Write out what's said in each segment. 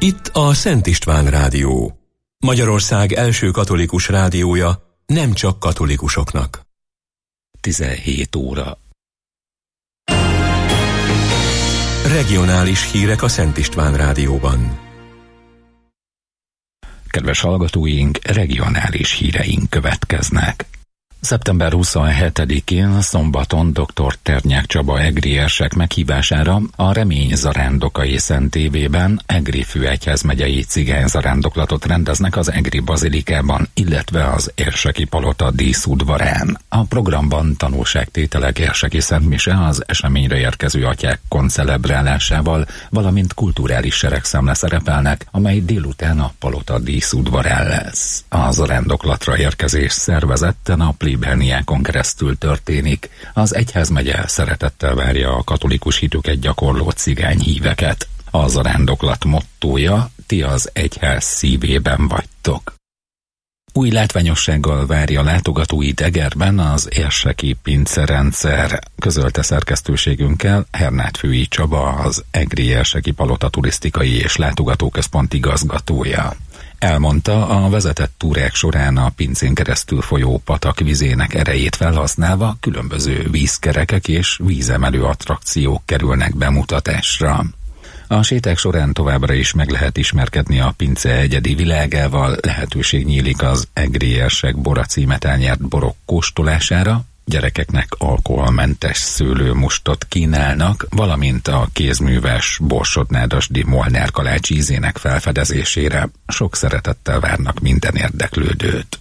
Itt a Szent István Rádió, Magyarország első katolikus rádiója, nem csak katolikusoknak. 17 óra. Regionális hírek a Szent István Rádióban. Kedves hallgatóink, regionális híreink következnek. Szeptember 27-én szombaton dr. Ternyák Csaba egri érsek meghívására a Remény zarándokai Szent Évében Egri főegyházmegyei cigányzarándoklatot rendeznek az Egri bazilikában, illetve az érseki palota díszudvarán. A programban tanúságtételek, érseki szentmise, az eseményre érkező atyák koncelebrálásával, valamint kulturális seregszemle szerepelnek, amely délután a palota díszudvarán lesz. A zarándoklatra érkezés szervezetten a plébániákon keresztül történik. Az egyházmegye szeretettel várja a katolikus hitüket gyakorló cigány híveket. A zarándoklat mottója: ti az egyház szívében vagytok. Új látványossággal várja látogatóit Egerben az érseki pincerendszer, közölte szerkesztőségünkkel Hernátfői Csaba, az Egri érseki palota turisztikai és látogatóközpont igazgatója. Elmondta, a vezetett túrák során a pincén keresztül folyó patak vizének erejét felhasználva különböző vízkerekek és vízemelő attrakciók kerülnek bemutatásra. A séták során továbbra is meg lehet ismerkedni a pince egyedi világával, lehetőség nyílik az egri érsek bora címet elnyert borok kóstolására, gyerekeknek alkoholmentes szőlőmustot kínálnak, valamint a kézműves Borsod-Nádasdy Molnár kalács ízének felfedezésére. Sok szeretettel várnak minden érdeklődőt.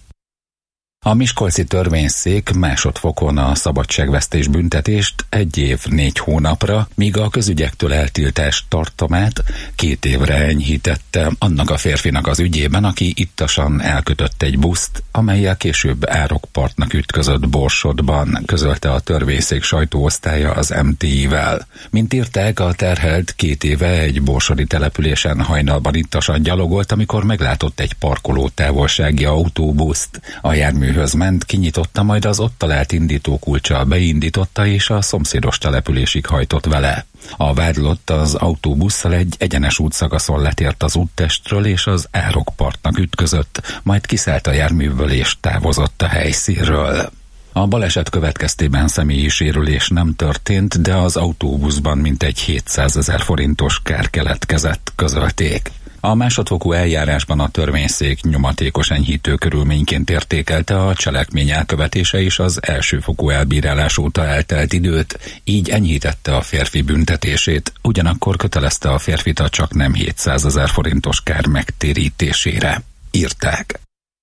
A miskolci törvényszék másodfokon a szabadságvesztés büntetést 1 év 4 hónapra, míg a közügyektől eltiltás tartamát 2 évre enyhítette annak a férfinak az ügyében, aki ittasan elkötött egy buszt, amellyel később árokpartnak ütközött Borsodban, közölte a törvényszék sajtóosztálya az MTI-vel. Mint írták, a terhelt 2 éve egy borsodi településen hajnalban ittasan gyalogolt, amikor meglátott egy parkoló távolsági autóbuszt. A járműhöz ment, kinyitotta, majd az ott talált indítókulccsal beindította, és a szomszédos településig hajtott vele. A vádlott az autóbusszal egy egyenes útszakaszon letért az úttestről, és az árokpartnak ütközött, majd kiszállt a járműből és távozott a helyszínről. A baleset következtében személyi sérülés nem történt, de az autóbuszban mintegy 700 000 forintos kár keletkezett, közölték. A másodfokú eljárásban a törvényszék nyomatékos enyhítő körülményként értékelte a cselekmény elkövetése és az elsőfokú elbírálás óta eltelt időt, így enyhítette a férfi büntetését, ugyanakkor kötelezte a férfit a csaknem 700 000 forintos kár megtérítésére, írták.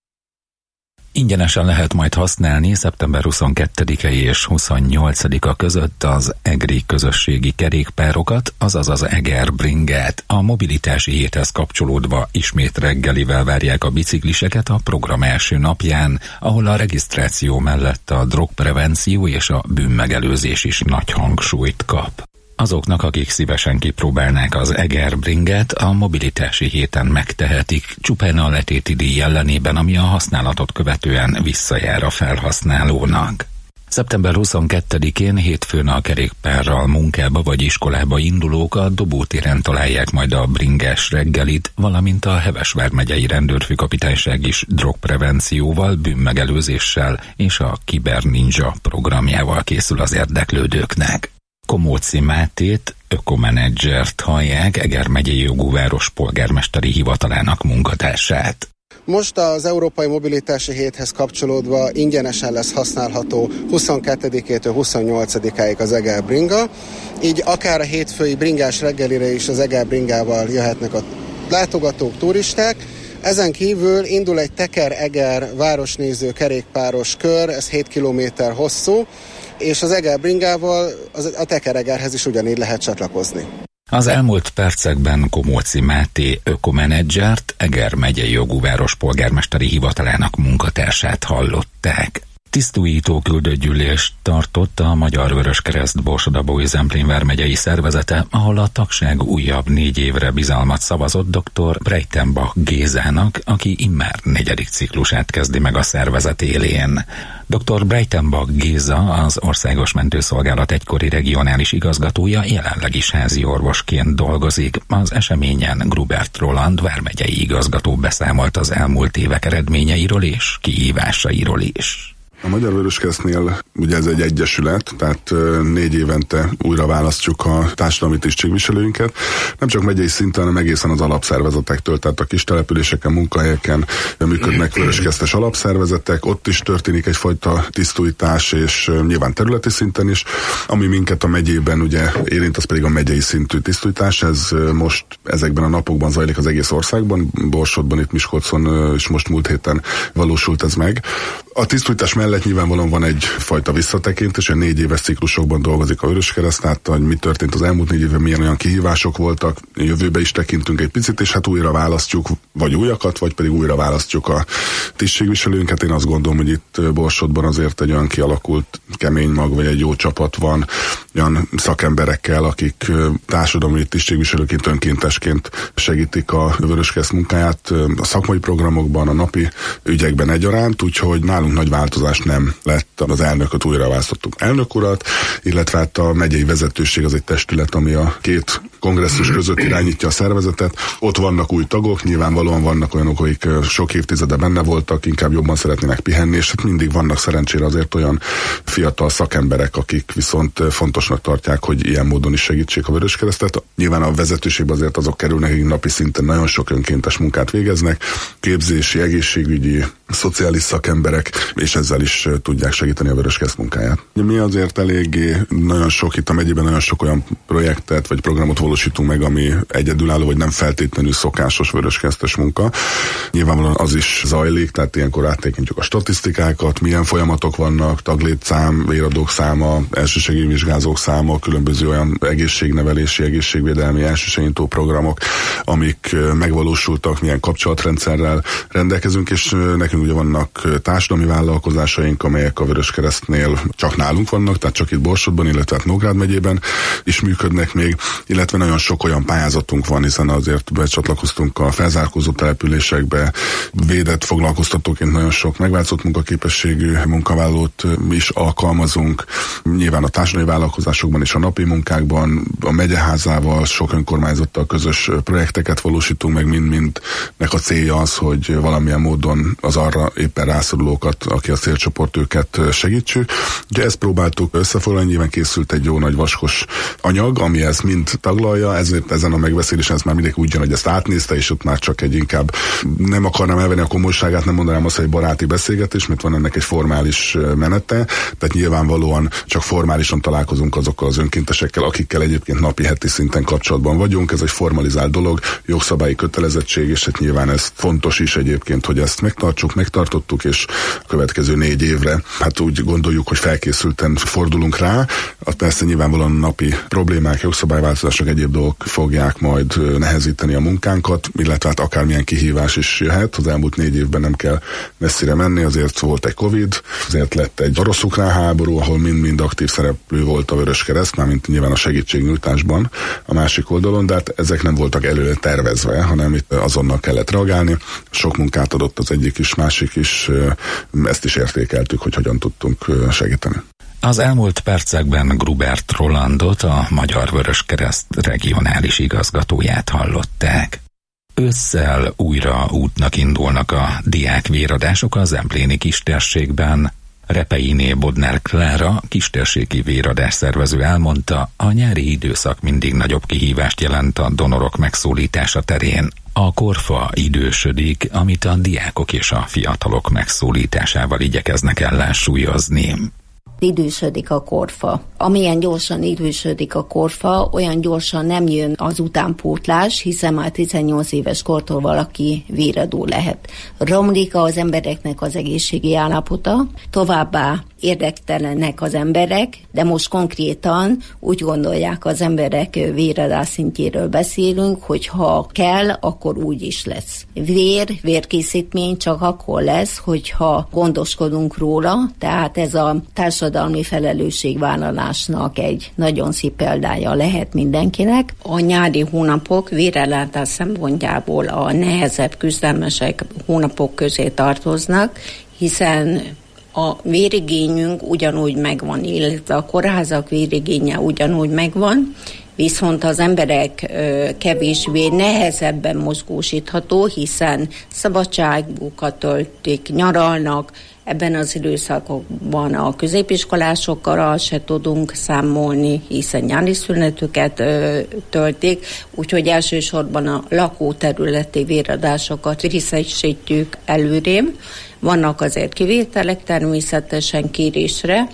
Ingyenesen lehet majd használni szeptember 22-e és 28-a között az egri közösségi kerékpárokat, azaz az Eger bringát. A mobilitási héthez kapcsolódva ismét reggelivel várják a bicikliseket a program első napján, ahol a regisztráció mellett a drogprevenció és a bűnmegelőzés is nagy hangsúlyt kap. Azoknak, akik szívesen kipróbálnák az Eger bringet, a mobilitási héten megtehetik, csupán a letéti díj ellenében, ami a használatot követően visszajár a felhasználónak. Szeptember 22-én hétfőn a kerékpárral munkába vagy iskolába indulók a Dobótéren találják majd a bringás reggelit, valamint a Heves vármegyei rendőrfőkapitányság is drogprevencióval, bűnmegelőzéssel és a Kiber Ninja programjával készül az érdeklődőknek. Komóci Mátét, ökomenedzsert hallják, Eger megyei jogúváros polgármesteri hivatalának munkatársát. Most az Európai Mobilitási Héthez kapcsolódva ingyenesen lesz használható 22-től 28-áig az Eger bringa, így akár a hétfői bringás reggelire is az Eger bringával jöhetnek a látogatók, turisták. Ezen kívül indul egy Teker-Eger városnéző kerékpáros kör, ez 7 kilométer hosszú, és az Eger bringával a Teker-Egerhez is ugyanígy lehet csatlakozni. Az elmúlt percekben Komóci Máté ökomenedzsert, Eger megyei jogúváros polgármesteri hivatalának munkatársát hallották. Tisztújító küldőgyűlést tartott a Magyar Vöröskereszt Borsod-Abaúj-Zemplén vármegyei szervezete, ahol a tagság újabb 4 évre bizalmat szavazott dr. Breitenbach Gézának, aki immár 4. ciklusát kezdi meg a szervezet élén. Dr. Breitenbach Géza, az Országos Mentőszolgálat egykori regionális igazgatója, jelenleg is házi orvosként dolgozik. Az eseményen Grubert Roland vármegyei igazgató beszámolt az elmúlt évek eredményeiről és kihívásairól is. A Magyar Vöröskeresztnél ugye ez egy egyesület, tehát 4 évente újra választjuk a társadalmi tisztségviselőinket. Nem csak megyei szinten, hanem egészen az alapszervezetektől, tehát a kis településeken, munkahelyeken működnek vöröskeresztes alapszervezetek, ott is történik egyfajta tisztújítás, és nyilván területi szinten is. Ami minket a megyében ugye érint, az pedig a megyei szintű tisztújítás. Ez most ezekben a napokban zajlik az egész országban, Borsodban, itt Miskolcon, és most múlt héten valósult ez meg. A tisztújítás mellett nyilvánvalóan van egyfajta visszatekintés, hogy 4 éves ciklusokban dolgozik a Vöröskereszt, tehát hogy mi történt az elmúlt 4 évben, milyen olyan kihívások voltak, jövőbe is tekintünk egy picit, és hát újra választjuk, vagy újakat, vagy pedig újra választjuk a tisztségviselőnket. Én azt gondolom, hogy itt Borsodban azért egy olyan kialakult kemény mag, vagy egy jó csapat van, olyan szakemberekkel, akik társadalmi tisztségviselőként, önkéntesként segítik a Vöröskereszt munkáját a szakmai programokban, a napi ügyekben egyaránt, úgyhogy nálunk nagy változás nem lett. Az elnököt újra választottuk, elnök urat, illetve hát a megyei vezetőség az egy testület, ami a 2 kongresszus között irányítja a szervezetet. Ott vannak új tagok, nyilvánvalóan vannak olyanok, akik sok évtizede benne voltak, inkább jobban szeretnének pihenni, és hát mindig vannak szerencsére azért olyan fiatal szakemberek, akik viszont fontosnak tartják, hogy ilyen módon is segítsék a Vöröskeresztet. Nyilván a vezetőségbe azért azok kerülnek, akik napi szinten nagyon sok önkéntes munkát végeznek, képzési, egészségügyi, szociális szakemberek, és ezzel is tudják segíteni a Vöröskereszt munkáját. Mi azért eléggé nagyon sok, itt a megyében nagyon sok olyan projektet vagy programot valósítunk meg, ami egyedülálló, vagy nem feltétlenül szokásos vöröskeresztes munka. Nyilvánvalóan az is zajlik, tehát ilyenkor áttekintjük a statisztikákat, milyen folyamatok vannak, taglétszám, véradók száma, elsősegélyű vizsgázók száma, különböző olyan egészségnevelési, egészségvédelmi elsősegítő programok, amik megvalósultak, milyen kapcsolatrendszerrel rendelkezünk, és nekünk ugye vannak társadalmi vállalkozásaink, amelyek a Vöröskeresztnél csak nálunk vannak, tehát csak itt Borsodban, illetve Nógrád megyében is működnek még, illetve nagyon sok olyan pályázatunk van, hiszen azért becsatlakoztunk a felzárkózó településekbe, védett foglalkoztatóként nagyon sok megváltozott munkaképességű munkavállalót is alkalmazunk. Nyilván a társadalmi vállalkozásokban és a napi munkákban, a megyeházával, sok önkormányzattal közös projekteket valósítunk meg, mindnek a célja az, hogy valamilyen módon az arra éppen rászorulókat, aki a célcsoport, őket segítsük. Ugye ezt próbáltuk összefoglalni, nyilván készült egy jó nagy vaskos anyag, ami ezt mind taglalja, ezért ezen a megbeszélésen ez már mindenki úgy jön, hogy ezt átnézte, és ott már csak egy inkább nem akarnám elvenni a komolyságát, nem mondanám azt, hogy egy baráti beszélgetés, mert van ennek egy formális menete, tehát nyilvánvalóan csak formálisan találkozunk azokkal az önkéntesekkel, akikkel egyébként napi, heti szinten kapcsolatban vagyunk. Ez egy formalizált dolog, jogszabályi kötelezettség, és hát nyilván ez fontos is egyébként, hogy ezt megtartottuk, és a következő 4 évre, hát úgy gondoljuk, hogy felkészülten fordulunk rá. Persze nyilvánvalóan napi problémák, jogszabályváltozások, egyéb dolgok fogják majd nehezíteni a munkánkat, illetve hát akármilyen kihívás is jöhet. Az elmúlt 4 évben nem kell messzire menni, azért volt egy Covid, azért lett egy orosz-ukrán háború, ahol mind-mind aktív szereplő volt a Vöröskereszt, mármint nyilván a segítségnyújtásban a másik oldalon, de hát ezek nem voltak előre tervezve, hanem itt azonnal kellett reagálni. Sok munkát adott az egyik is, másik is, ezt is értékeltük, hogy hogyan tudtunk segíteni. Az elmúlt percekben Grubert Rolandot, a Magyar Vöröskereszt regionális igazgatóját hallották. Ősszel újra útnak indulnak a diákvéradások a zempléni kistérségben. Repeiné Bodnár Klára, kistérségi véradás szervező elmondta, a nyári időszak mindig nagyobb kihívást jelent a donorok megszólítása terén. A korfa idősödik, amit a diákok és a fiatalok megszólításával igyekeznek ellensúlyozni. Idősödik a korfa. Amilyen gyorsan idősödik a korfa, olyan gyorsan nem jön az utánpótlás, hiszen már 18 éves kortól valaki véradó lehet. Romlik az embereknek az egészségi állapota, továbbá érdektelenek az emberek, de most konkrétan úgy gondolják az emberek, véradás szintjéről beszélünk, hogy ha kell, akkor úgy is lesz. Vérkészítmény csak akkor lesz, hogyha gondoskodunk róla, tehát ez a társadalmi felelősségvállalásnak egy nagyon szép példája lehet mindenkinek. A nyári hónapok vérellátás szempontjából a nehezebb, küzdelmesek hónapok közé tartoznak, hiszen a vérigényünk ugyanúgy megvan, illetve a kórházak vérigénye ugyanúgy megvan, viszont az emberek kevésbé nehezebben mozgósítható, hiszen szabadságukat töltik, nyaralnak. Ebben az időszakokban a középiskolásokkal se tudunk számolni, hiszen nyári szünetüket töltik, úgyhogy elsősorban a lakóterületi véradásokat részesítjük előrébb. Vannak azért kivételek természetesen kérésre,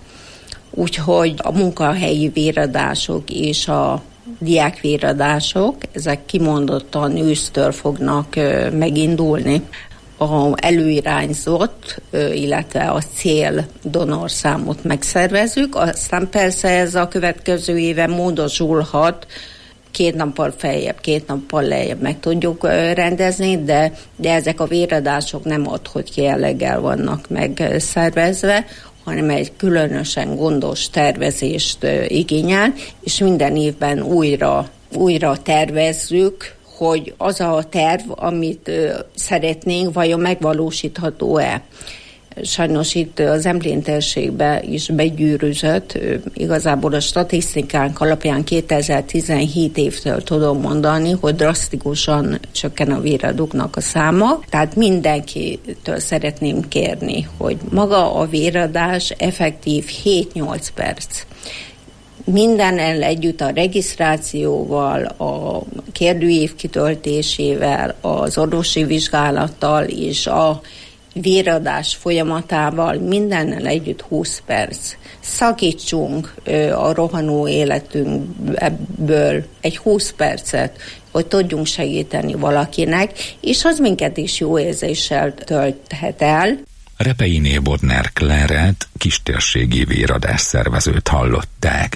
úgyhogy a munkahelyi véradások és a diákvéradások, ezek kimondottan ősztől fognak megindulni. A előirányzott, illetve a cél donorszámot megszervezzük, aztán persze ez a következő éven módosulhat, 2 nappal feljebb, 2 nappal lejjebb meg tudjuk rendezni, de ezek a véradások nem adott jelleggel vannak megszervezve, hanem egy különösen gondos tervezést igényel, és minden évben újra tervezzük, hogy az a terv, amit szeretnénk, vajon megvalósítható-e. Sajnos itt az Emlén térségbe is begyűrűzött. Igazából a statisztikánk alapján 2017 évtől tudom mondani, hogy drasztikusan csökken a véradóknak a száma. Tehát mindenkitől szeretném kérni, hogy maga a véradás effektív 7-8 perc. Mindennel együtt a regisztrációval, a kérdőív kitöltésével, az orvosi vizsgálattal és a véradás folyamatával, mindennel együtt 20 perc. Szakítsunk a rohanó életünkből egy 20 percet, hogy tudjunk segíteni valakinek, és az minket is jó érzéssel tölthet el. Repeiné Bodner Kláret, kistérségi véradás szervezőt hallották.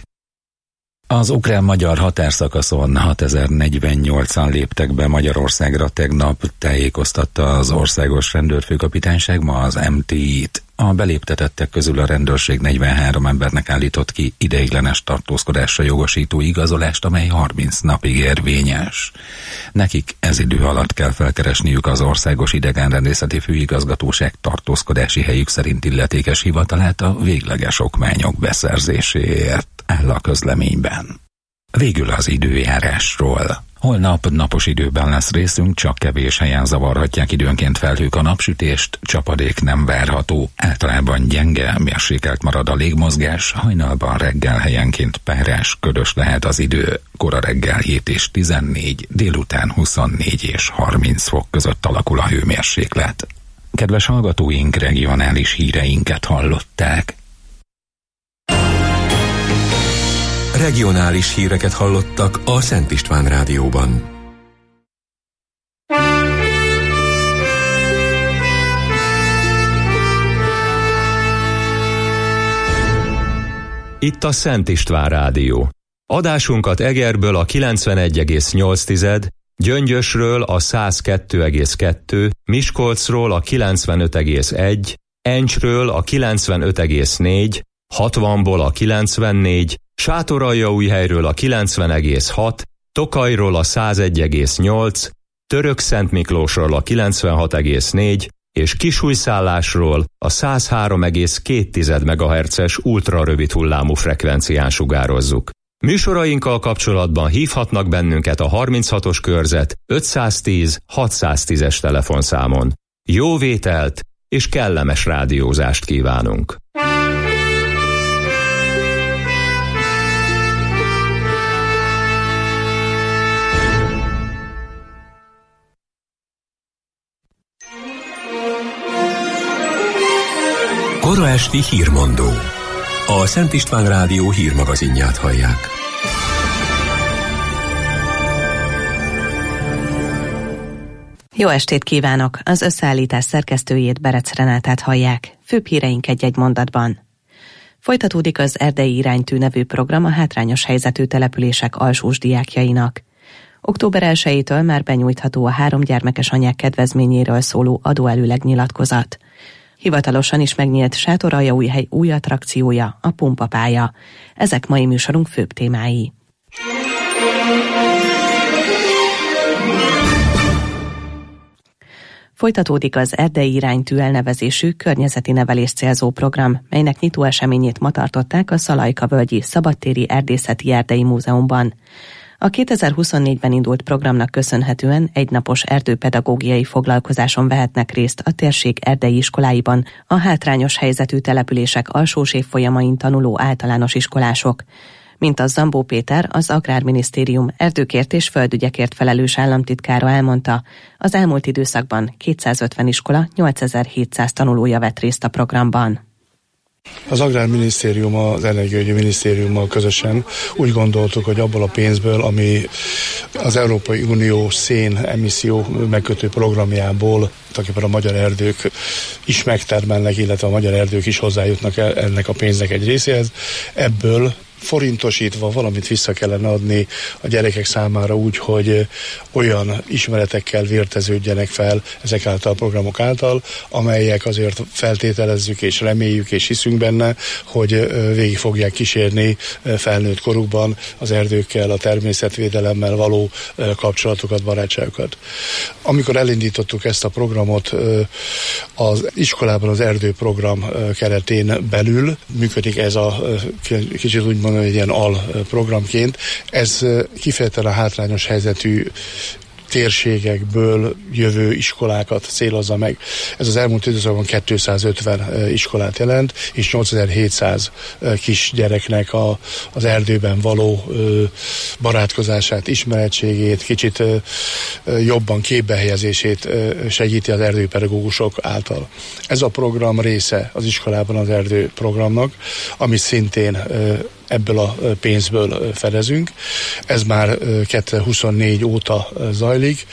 Az ukrán-magyar határszakaszon 6048-an léptek be Magyarországra tegnap, tájékoztatta az Országos Rendőrfőkapitányság ma az MTI-t. A beléptetettek közül a rendőrség 43 embernek állított ki ideiglenes tartózkodásra jogosító igazolást, amely 30 napig érvényes. Nekik ez idő alatt kell felkeresniük az Országos Idegenrendészeti Főigazgatóság tartózkodási helyük szerint illetékes hivatalát a végleges okmányok beszerzéséért, áll a közleményben. Végül az időjárásról. Holnap napos időben lesz részünk, csak kevés helyen zavarhatják időnként felhők a napsütést, csapadék nem várható, általában gyenge, mérsékelt marad a légmozgás, hajnalban reggel helyenként párás, ködös lehet az idő, kora reggel 7 és 14, délután 24 és 30 fok között alakul a hőmérséklet. Kedves hallgatóink, regionális híreinket hallották. Regionális híreket hallottak a Szent István Rádióban. Itt a Szent István Rádió. Adásunkat Egerből a 91,8, Gyöngyösről a 102,2, Miskolcról a 95,1, Encsről a 95,4, 60-ból a 94, Sátoraljaújhelyről a 90,6, Tokajról a 101,8, Törökszentmiklósról a 96,4 és Kisújszállásról a 103,2 MHz-es ultrarövid hullámú frekvencián sugározzuk. Műsorainkkal kapcsolatban hívhatnak bennünket a 36-os körzet 510 610-es telefonszámon. Jó vételt és kellemes rádiózást kívánunk! Kora esti hírmondó. A Szent István Rádió hírmagazinját hallják. Jó estét kívánok! Az összeállítás szerkesztőjét, Berec Renátát hallják. Főbb híreink egy-egy mondatban. Folytatódik az Erdei Iránytű nevű program a hátrányos helyzetű települések alsós diákjainak. Október 1-től már benyújtható a 3 gyermekes anyák kedvezményéről szóló adóelőleg nyilatkozat. Hivatalosan is megnyílt Sátoraljaújhely új attrakciója, a pumpapálya. Ezek mai műsorunk főbb témái. Folytatódik az Erdei Iránytű elnevezésű környezeti nevelés célzó program, melynek nyitó eseményét ma tartották a Szalajka-völgyi Szabadtéri Erdészeti Erdei Múzeumban. A 2024-ben indult programnak köszönhetően egynapos erdőpedagógiai foglalkozáson vehetnek részt a térség erdei iskoláiban a hátrányos helyzetű települések alsós évfolyamain tanuló általános iskolások. Mint a Zambó Péter, az Agrárminisztérium erdőkért és földügyekért felelős államtitkára elmondta, az elmúlt időszakban 250 iskola 8700 tanulója vett részt a programban. Az Agrárminisztérium az Energiaügyi Minisztériummal közösen úgy gondoltuk, hogy abból a pénzből, ami az Európai Unió szén emisszió megkötő programjából tulajdonképpen a magyar erdők is megtermelnek, illetve a magyar erdők is hozzájutnak ennek a pénznek egy részéhez. Ebből forintosítva valamit vissza kellene adni a gyerekek számára úgy, hogy olyan ismeretekkel vérteződjenek fel ezek által a programok által, amelyek azért feltételezzük és reméljük és hiszünk benne, hogy végig fogják kísérni felnőtt korukban az erdőkkel, a természetvédelemmel való kapcsolatokat, barátságokat. Amikor elindítottuk ezt a programot, az iskolában az erdőprogram keretén belül működik ez a kicsit úgy mondom, egy ilyen alprogramként. Ez kifejezetten a hátrányos helyzetű térségekből jövő iskolákat célozza meg. Ez az elmúlt időszakban 250 iskolát jelent, és 8700 kisgyereknek az erdőben való barátkozását, ismeretségét, kicsit jobban képbehelyezését segíti az erdőpedagógusok által. Ez a program része az iskolában az erdőprogramnak, ami szintén ebből a pénzből fedezünk. Ez már 2024 óta zajlik.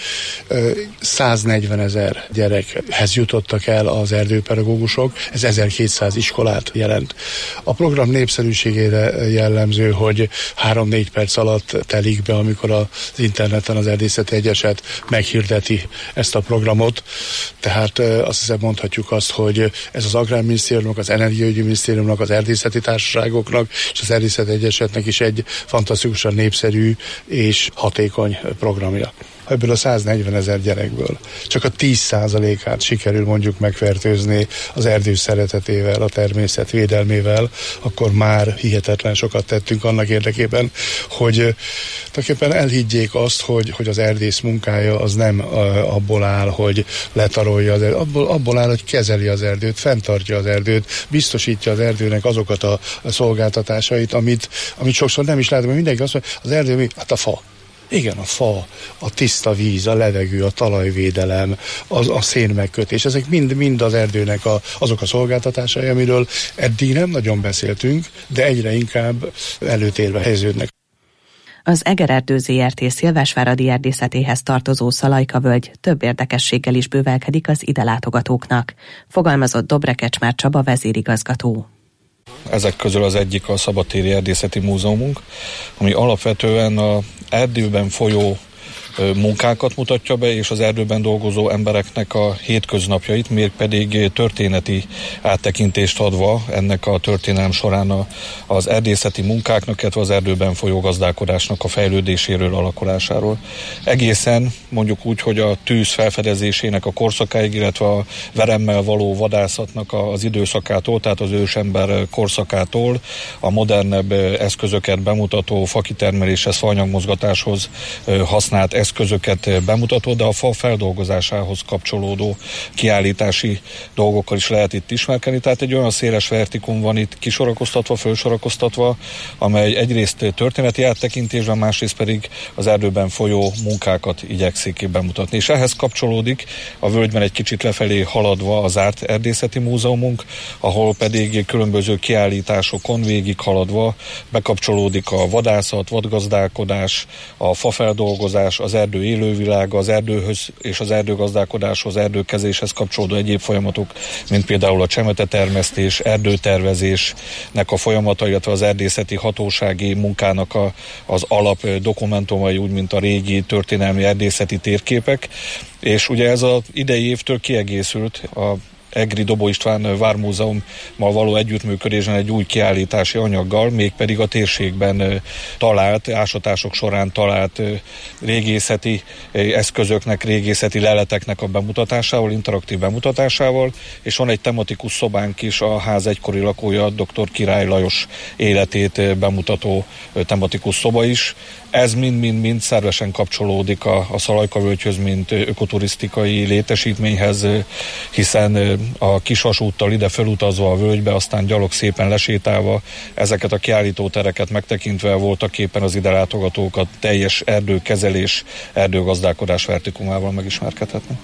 140 000 gyerekhez jutottak el az erdőpedagógusok, ez 1200 iskolát jelent. A program népszerűségére jellemző, hogy 3-4 perc alatt telik be, amikor az interneten az Erdészeti Egyeset meghirdeti ezt a programot. Tehát azt hiszem mondhatjuk azt, hogy ez az Agrárminisztériumnak, az Energiaügyi Minisztériumnak, az erdészeti társaságoknak és az Erdészeti Egyesetnek is egy fantasztikusan népszerű és hatékony programja. Ebből a 140 000 gyerekből csak a 10%-át sikerül mondjuk megfertőzni az erdő szeretetével, a természet védelmével, akkor már hihetetlen sokat tettünk annak érdekében, hogy tulajdonképpen elhiggyék azt, hogy az erdész munkája az nem abból áll, hogy letarolja az erdőt, abból áll, hogy kezeli az erdőt, fenntartja az erdőt, biztosítja az erdőnek azokat a szolgáltatásait, amit sokszor nem is látom, hogy mindenki azt mondja, az erdő mi? Hát a fa. Igen, a fa, a tiszta víz, a levegő, a talajvédelem, a szénmegkötés, ezek mind az erdőnek azok a szolgáltatásai, amiről eddig nem nagyon beszéltünk, de egyre inkább előtérbe helyeződnek. Az Egererdő ZRT Szilvásváradi erdészetéhez tartozó Szalajka-völgy több érdekességgel is bővelkedik az ide látogatóknak, fogalmazott Dobre Kecsmár Csaba vezérigazgató. Ezek közül az egyik a Szabadtéri Erdészeti Múzeumunk, ami alapvetően az erdőben folyó munkákat mutatja be, és az erdőben dolgozó embereknek a hétköznapjait, mégpedig történeti áttekintést adva ennek a történelem során az erdészeti munkáknak, illetve az erdőben folyó gazdálkodásnak a fejlődéséről, alakulásáról. Egészen mondjuk úgy, hogy a tűz felfedezésének a korszakáig, illetve a veremmel való vadászatnak az időszakától, tehát az ősember korszakától a modernebb eszközöket bemutató, fakitermeléshez, faanyagmozgatáshoz használt eszközöket bemutató, de a fa feldolgozásához kapcsolódó kiállítási dolgokkal is lehet itt ismerkedni. Tehát egy olyan széles vertikum van itt kisorakoztatva, fölsorakoztatva, amely egyrészt történeti áttekintésben, másrészt pedig az erdőben folyó munkákat igyekszik bemutatni. És ehhez kapcsolódik a völgyben egy kicsit lefelé haladva a zárt erdészeti múzeumunk, ahol pedig különböző kiállításokon végig haladva bekapcsolódik a vadászat, vadgazdálkodás, a fafeldolgozás, az az erdő élővilága, az erdőhöz és az erdőgazdálkodáshoz, erdőkezéshez kapcsolódó egyéb folyamatok, mint például a csemetetermesztés, erdőtervezésnek a folyamata, illetve az erdészeti hatósági munkának az alap dokumentumai, úgy mint a régi történelmi erdészeti térképek, és ugye ez az idei évtől kiegészült a Egri Dobó István Vármúzeummal való együttműködésben egy új kiállítási anyaggal, mégpedig a térségben talált, ásatások során talált régészeti eszközöknek, régészeti leleteknek a bemutatásával, interaktív bemutatásával, és van egy tematikus szobánk is, a ház egykori lakója, dr. Király Lajos életét bemutató tematikus szoba is. Ez mind szervesen kapcsolódik a Szalajka-völgyhöz, mint ökoturisztikai létesítményhez, hiszen a kisvasúttal ide felutazva a völgybe, aztán gyalog szépen lesétálva, ezeket a kiállítótereket megtekintve voltak éppen az ide látogatókat teljes erdőkezelés, erdőgazdálkodás vertikumával megismerkedhetnek.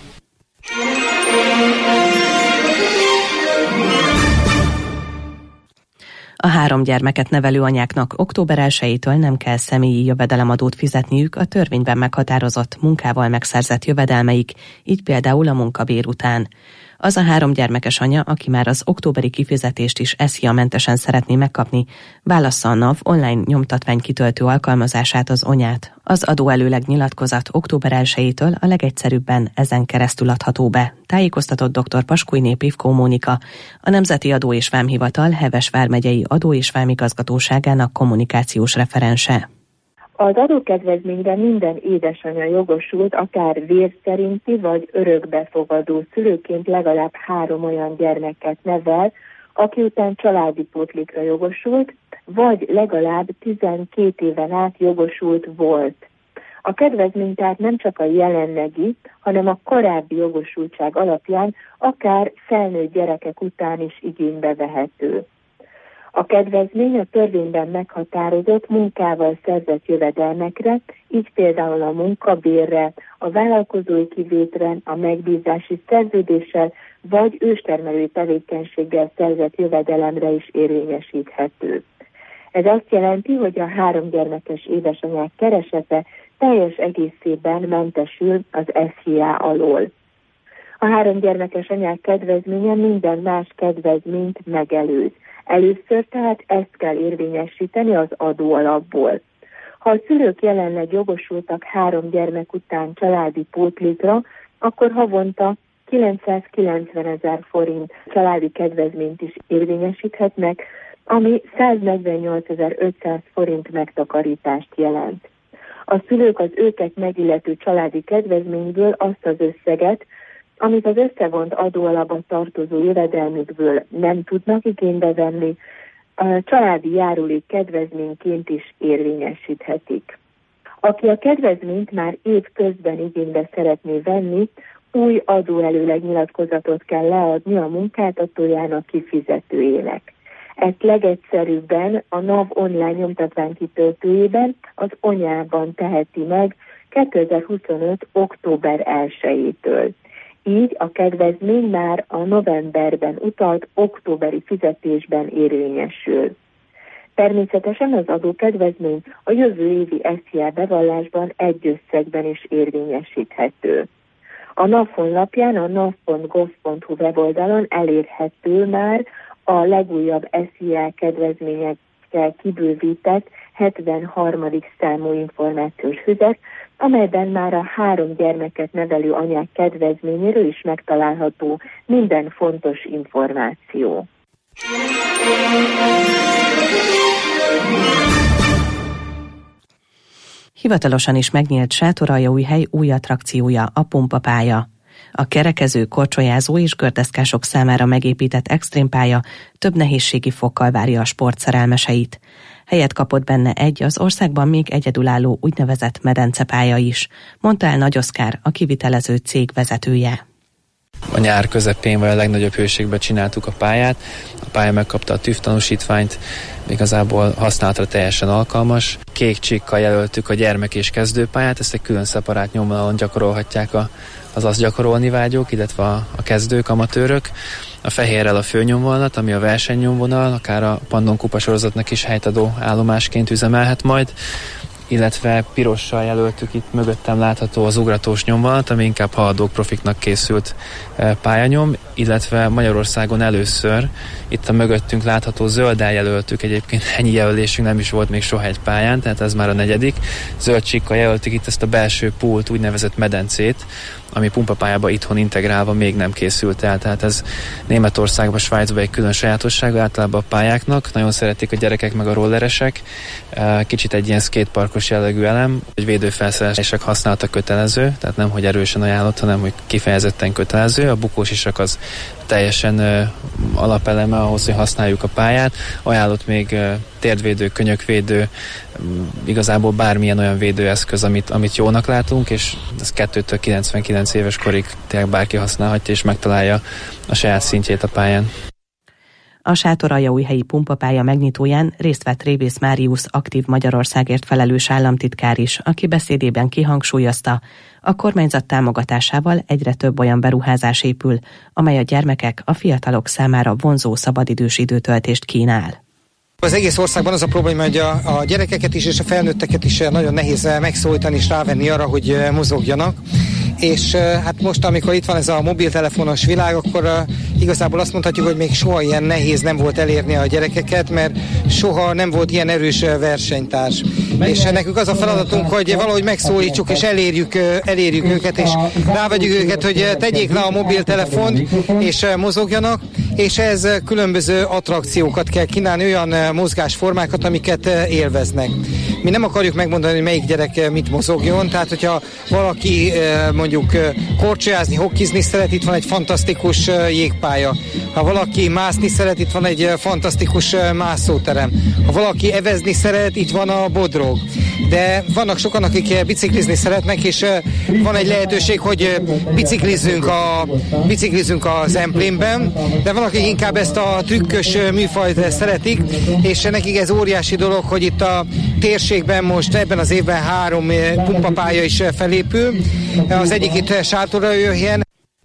A 3 gyermeket nevelő anyáknak október 1-től nem kell személyi jövedelemadót fizetniük a törvényben meghatározott munkával megszerzett jövedelmeik, így például a munkabér után. Az a 3 gyermekes anya, aki már az októberi kifizetést is SZIA-mentesen szeretné megkapni, válassza a NAV online nyomtatvány kitöltő alkalmazását, az Onyát. Az adóelőleg nyilatkozat október 1-től a legegyszerűbben ezen keresztül adható be, tájékoztatott dr. Paskújné Pivkó Mónika, a Nemzeti Adó és Vámhivatal Heves vármegyei adó- és vámigazgatóságának kommunikációs referense. Az adókedvezményre minden édesanya jogosult, akár vér szerinti vagy örökbefogadó szülőként legalább 3 olyan gyermeket nevel, aki után családi pótlékra jogosult, vagy legalább 12 éven át jogosult volt. A kedvezmény tehát nem csak a jelenlegi, hanem a korábbi jogosultság alapján akár felnőtt gyerekek után is igénybe vehető. A kedvezmény a törvényben meghatározott munkával szerzett jövedelmekre, így például a munkabérre, a vállalkozói kivétre, a megbízási szerződéssel vagy őstermelői tevékenységgel szerzett jövedelemre is érvényesíthető. Ez azt jelenti, hogy a 3 gyermekes édesanyák keresete teljes egészében mentesül az SZIA alól. A 3 gyermekes anyák kedvezménye minden más kedvezményt megelőz. Először tehát ezt kell érvényesíteni az adóalapból. Ha a szülők jelenleg jogosultak 3 gyermek után családi pótlékra, akkor havonta 990 000 forint családi kedvezményt is érvényesíthetnek, ami 148 500 forint megtakarítást jelent. A szülők az őket megillető családi kedvezményből azt az összeget, amit az összevont adóalapba tartozó jövedelmükből nem tudnak igénybe venni, a családi járulék kedvezményként is érvényesíthetik. Aki a kedvezményt már év közben igénybe szeretné venni, új adóelőleg nyilatkozatot kell leadni a munkáltatójának kifizetőjének. Ezt legegyszerűbben a NAV online nyomtatvány kitöltőjében, az Onyában teheti meg 2025. október 1-től. Így a kedvezmény már a novemberben utalt októberi fizetésben érvényesül. Természetesen az adókedvezmény a jövő évi SZIA bevallásban egy összegben is érvényesíthető. A NAV honlapján, a nav.gov.hu weboldalon elérhető már a legújabb SZIA kedvezményekkel kibővített 73. számú információs füzet, amelyben már a 3 gyermeket nevelő anyák kedvezményéről is megtalálható minden fontos információ. Hivatalosan is megnyílt Sátoraljaújhely új attrakciója, a pumpapálya. A kerekező, korcsolyázó és gördeszkások számára megépített extrémpálya több nehézségi fokkal várja a sportszerelmeseit. Helyet kapott benne egy az országban még egyedülálló úgynevezett medencepálya is, mondta el Nagy Oszkár, a kivitelező cég vezetője. A nyár közepén vagy a legnagyobb hőségben csináltuk a pályát. A pálya megkapta a TÜV tanúsítványt, igazából használatra teljesen alkalmas. Kék csíkkal jelöltük a gyermek és kezdőpályát, ezt egy külön szeparát nyomvonalon gyakorolhatják az azt gyakorolni vágyók, illetve a kezdők, amatőrök. A fehérrel a főnyomvonalat, ami a versenynyomvonal, akár a Pannon Kupa sorozatnak is helytadó állomásként üzemelhet majd. illetve pirossal jelöltük itt mögöttem látható az ugratós nyomvonalat, ami inkább haladók profiknak készült pályanyom, illetve Magyarországon először itt a mögöttünk látható zölddel jelöltük, egyébként ennyi jelölésünk nem is volt még soha egy pályán, tehát ez már a 4. Zöld csíkkal jelöltük itt ezt a belső pult, úgynevezett medencét, ami pumpapályába itthon integrálva még nem készült el, tehát ez Németországban, Svájcban egy külön sajátossága általában a pályáknak, nagyon szeretik a gyerekek meg a rolleresek, kicsit egy ilyen skateparkos jellegű elem, egy védőfelszerelések használata kötelező, tehát nem hogy erősen ajánlott, hanem hogy kifejezetten kötelező, a bukós isak az teljesen alapeleme ahhoz, hogy használjuk a pályát, ajánlott még térdvédő, könyökvédő, igazából bármilyen olyan védőeszköz, amit jónak látunk, és ez 2-től 99 éves korig tényleg bárki használhatja, és megtalálja a saját szintjét a pályán. A Sátoraljaújhelyi pumpapálya megnyitóján részt vett Révész Máriusz Aktív Magyarországért felelős államtitkár is, aki beszédében kihangsúlyozta, a kormányzat támogatásával egyre több olyan beruházás épül, amely a gyermekek, a fiatalok számára vonzó szabadidős időtöltést kínál. Az egész országban az a probléma, hogy a gyerekeket is és a felnőtteket is nagyon nehéz megszólítani és rávenni arra, hogy mozogjanak. És hát most, amikor itt van ez a mobiltelefonos világ, akkor igazából azt mondhatjuk, hogy még soha ilyen nehéz nem volt elérni a gyerekeket, mert soha nem volt ilyen erős versenytárs. És nekünk az a feladatunk, hogy valahogy megszólítsuk és elérjük őket, és rávegyük őket, hogy tegyék le a mobiltelefont, és mozogjanak, és ez különböző attrakciókat kell kínálni, olyan mozgásformákat, amiket élveznek. Mi nem akarjuk megmondani, hogy melyik gyerek mit mozogjon, tehát hogyha valaki mondjuk korcsolyázni, hokkizni szeret, itt van egy fantasztikus jégpálya. Ha valaki mászni szeret, itt van egy fantasztikus mászóterem. Ha valaki evezni szeret, itt van a bodrog. De vannak sokan, akik biciklizni szeretnek, és van egy lehetőség, hogy biciklizünk az Emplénben, de van, akik inkább ezt a trükkös műfajt szeretik, és nekik ez óriási dolog, hogy itt a térségben most ebben az évben 3 pumpapálya is felépül. Az egyik itt Sátoraljaújhelyen.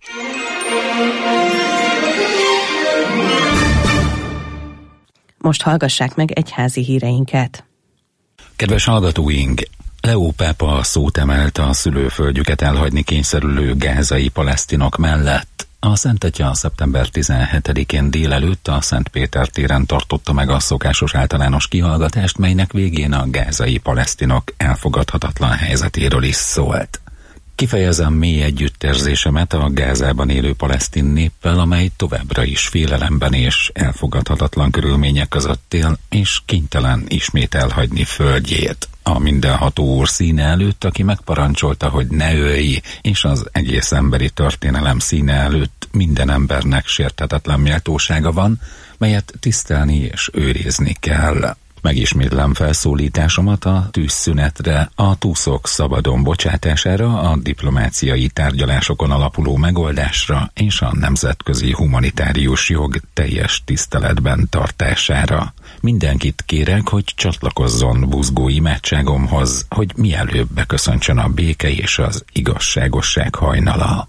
Most hallgassák meg egyházi híreinket. Kedves hallgatóink! Leó pápa szót emelt a szülőföldjüket elhagyni kényszerülő gázai palesztinok mellett. A Szent Atya szeptember 17-én délelőtt a Szent Péter téren tartotta meg a szokásos általános kihallgatást, melynek végén a gázai palesztinok elfogadhatatlan helyzetéről is szólt. Kifejezem mély együttérzésemet a Gázában élő palesztin néppel, amely továbbra is félelemben és elfogadhatatlan körülmények között él, és kénytelen ismét elhagyni földjét. A mindenható Úr színe előtt, aki megparancsolta, hogy ne ölj, és az egész emberi történelem színe előtt minden embernek sérthetetlen méltósága van, melyet tisztelni és őrizni kell. Megismétlem felszólításomat a tűzszünetre, a túszok szabadon bocsátására, a diplomáciai tárgyalásokon alapuló megoldásra és a nemzetközi humanitárius jog teljes tiszteletben tartására. Mindenkit kérek, hogy csatlakozzon buzgó imádságomhoz, hogy mielőbb beköszöntsön a béke és az igazságosság hajnala.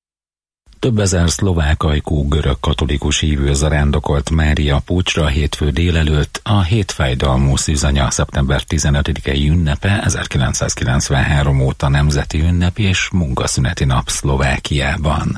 Több ezer szlovák ajkú görög katolikus hívő zarándokolt Mária Pócsra hétfő délelőtt, a hétfájdalmú szűzanya szeptember 15-i ünnepe 1993 óta nemzeti ünnep és munkaszüneti nap Szlovákiában.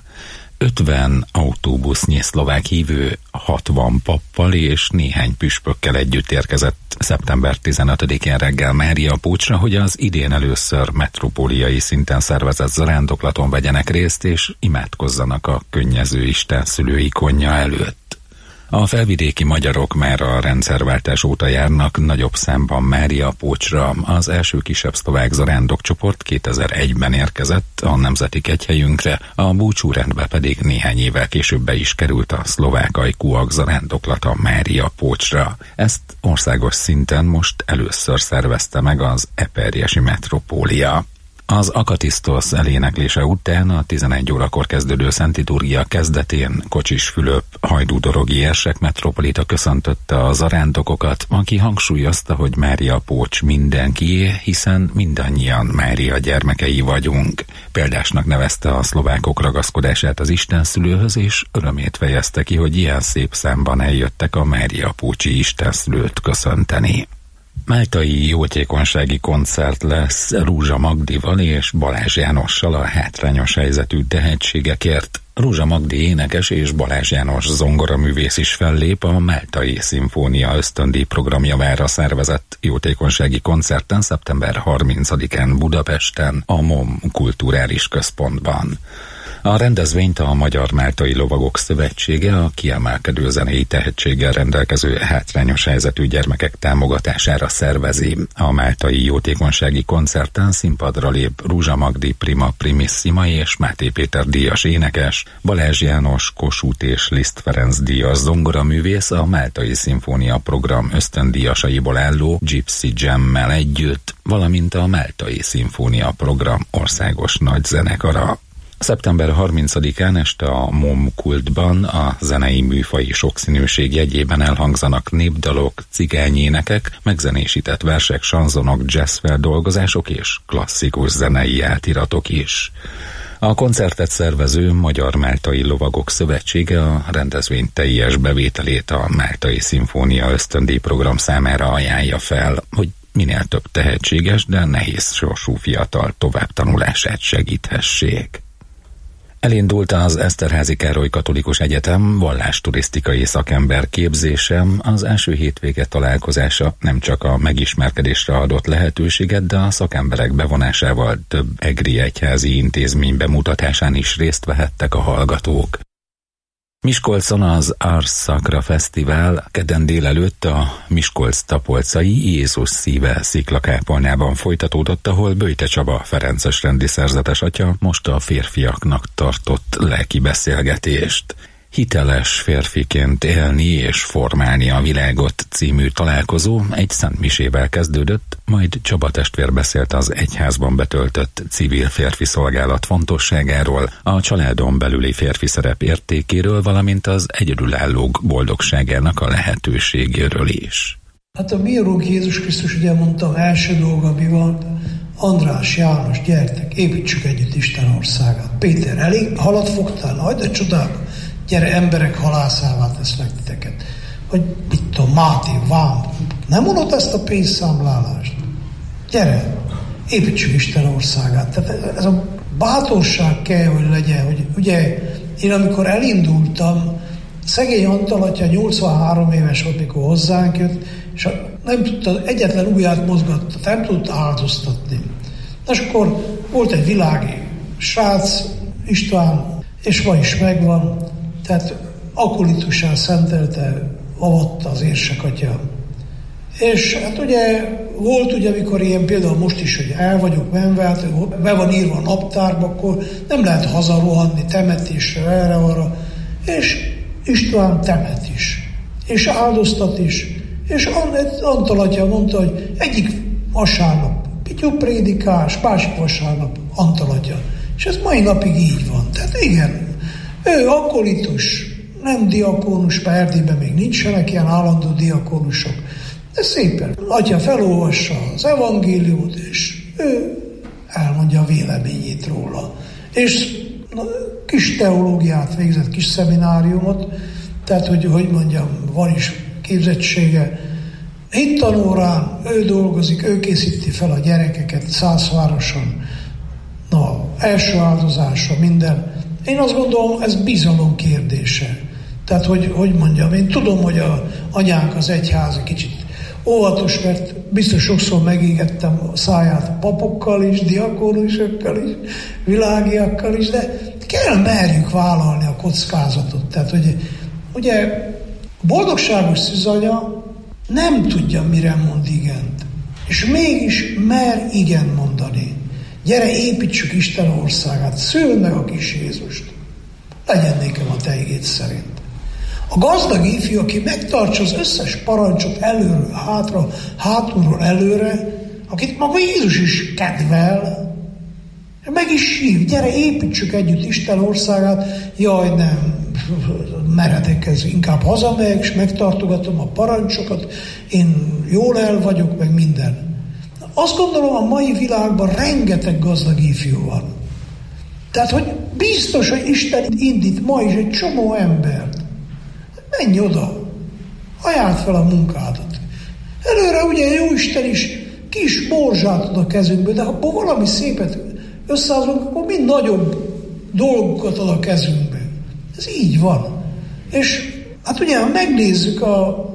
50 autóbusznyi szlovák hívő, 60 pappal és néhány püspökkel együtt érkezett szeptember 15-én reggel Mária Pócsra, hogy az idén először metropóliai szinten szervezett zarándoklaton vegyenek részt és imádkozzanak a könnyező Isten szülő ikonja előtt. A felvidéki magyarok már a rendszerváltás óta járnak nagyobb számban Mária Pócsra. Az első kisebb szlovák zarándokcsoport 2001-ben érkezett a nemzeti kegyhelyünkre, a búcsúrendbe pedig néhány évvel később be is került a szlovák ajkúak zarándoklata Mária Pócsra. Ezt országos szinten most először szervezte meg az Eperjesi metropólia. Az Akatisztosz eléneklése után a 11 órakor kezdődő Szent Liturgia kezdetén Kocsis Fülöp hajdúdorogi érsek metropolita köszöntötte a zarándokokat, aki hangsúlyozta, hogy Mária Pócs mindenkié, hiszen mindannyian Mária gyermekei vagyunk. Példásnak nevezte a szlovákok ragaszkodását az istenszülőhöz, és örömét fejezte ki, hogy ilyen szép számban eljöttek a Mária Pócsi istenszülőt köszönteni. Máltai jótékonysági koncert lesz Rúzsa Magdival és Balázs Jánossal a hátrányos helyzetű tehetségekért. Rúzsa Magdi énekes és Balázs János zongoraművész is fellép a Máltai Szimfónia ösztöndíj programjavára szervezett jótékonysági koncerten szeptember 30-án Budapesten, a MOM Kulturális Központban. A rendezvényt a Magyar Máltai Lovagok Szövetsége a kiemelkedő zenei tehetséggel rendelkező hátrányos helyzetű gyermekek támogatására szervezi. A Máltai jótékonysági koncerten színpadra lép Rúzsa Magdi prima primissima és Máté Péter díjas énekes, Balázs János, Kossuth és Liszt Ferenc díjas zongoraművész, a Máltai Szimfónia program ösztöndíjasaiból álló Gypsy Jam-mel együtt, valamint a Máltai Szimfónia program országos nagyzenekara. Szeptember 30-án este a MOM Kultban a zenei műfaji sokszínűség jegyében elhangzanak népdalok, cigányénekek, megzenésített versek, sanzonok, jazzfeldolgozások és klasszikus zenei átiratok is. A koncertet szervező Magyar Máltai Lovagok Szövetsége a rendezvény teljes bevételét a Máltai Szimfónia ösztöndíj program számára ajánlja fel, hogy minél több tehetséges, de nehéz sorsú fiatal továbbtanulását segíthessék. Elindult az Eszterházy Károly Katolikus Egyetem vallásturisztikai szakember képzése. Az első hétvége találkozása nem csak a megismerkedésre adott lehetőséget, de a szakemberek bevonásával több egri egyházi intézmény bemutatásán is részt vehettek a hallgatók. Miskolcon az Ars Sacra Fesztivál kedden délelőtt a Miskolc-Tapolcai Jézus Szíve sziklakápolnában folytatódott, ahol Böjte Csaba ferences rendi szerzetes atya most a férfiaknak tartott lelki beszélgetést. Hiteles férfiként élni és formálni a világot című találkozó egy szentmisével kezdődött, majd Csaba testvér beszélt az egyházban betöltött civil férfi szolgálat fontosságáról, a családon belüli férfi szerep értékéről, valamint az egyedülállók boldogságának a lehetőségéről is. Hát a mi Urunk Jézus Krisztus ugye mondta, első dolga mi van, András, János, gyertek, építsük együtt Isten országát. Péter, elég halat fogtál, nagy de csodálom. Gyere, emberek halászává tesznek titeket. Vagy mit tudom, Máté, Vám, nem mondod ezt a pénzszámlálást? Gyere, építsük Isten országát. Tehát ez a bátorság kell, hogy legyen, hogy ugye én amikor elindultam, szegény Antal atya 83 éves volt, mikor hozzánk jött, és nem tudta, egyetlen ujját mozgatta, nem tudta áldoztatni. És akkor volt egy világi srác, István, és ma is megvan, tehát akolitusán szentelte, avatta az érsek atya. És hát ugye volt ugye, amikor ilyen például most is, hogy el vagyok menve, hát be van írva a naptárba, akkor nem lehet hazarohanni temetésre, erre-arra, és István temet is, és áldoztat is, és Antal atya mondta, hogy egyik vasárnap Pityu prédikás, másik vasárnap Antal atya. És ez mai napig így van. Tehát igen, ő akolitus, nem diakónus, mert Erdélyben még nincsenek ilyen állandó diakónusok. De szépen, atya felolvassa az evangéliumot, és ő elmondja a véleményét róla. És kis teológiát végzett, kis szemináriumot, tehát, hogy mondjam, van is képzettsége. Hittanórán ő dolgozik, ő készíti fel a gyerekeket Szászvároson. Na, első áldozása, minden. Én azt gondolom, ez bizalom kérdése. Tehát, hogy mondjam, én tudom, hogy a anyánk az egyház kicsit óvatos, mert biztos sokszor megégettem a száját papokkal is, diakónusokkal is, világiakkal is, de kell merjük vállalni a kockázatot. Tehát, hogy ugye boldogságos szűzanya nem tudja, mire mond igent. És mégis mer igen mondani. Gyere, építsük Isten országát, szüld meg a kis Jézust. Legyen nékem a te igéd szerint. A gazdag ifjú, aki megtartsa az összes parancsot előről, hátra, hátulról előre, akit maga Jézus is kedvel, meg is hív, gyere, építsük együtt Isten országát, jaj, nem, meredek ez, inkább hazamegyek, és megtartogatom a parancsokat, én jól el vagyok, meg minden. Azt gondolom, a mai világban rengeteg gazdag ifjú van. Tehát, hogy biztos, hogy Isten indít ma is egy csomó embert. Menj oda, ajánld fel a munkádat. Előre ugye Jóisten is kis morzsát ad a kezünkbe, de ha valami szépet összehozunk, akkor mind nagyobb dolgokat ad a kezünkbe. Ez így van. És hát ugye, ha megnézzük,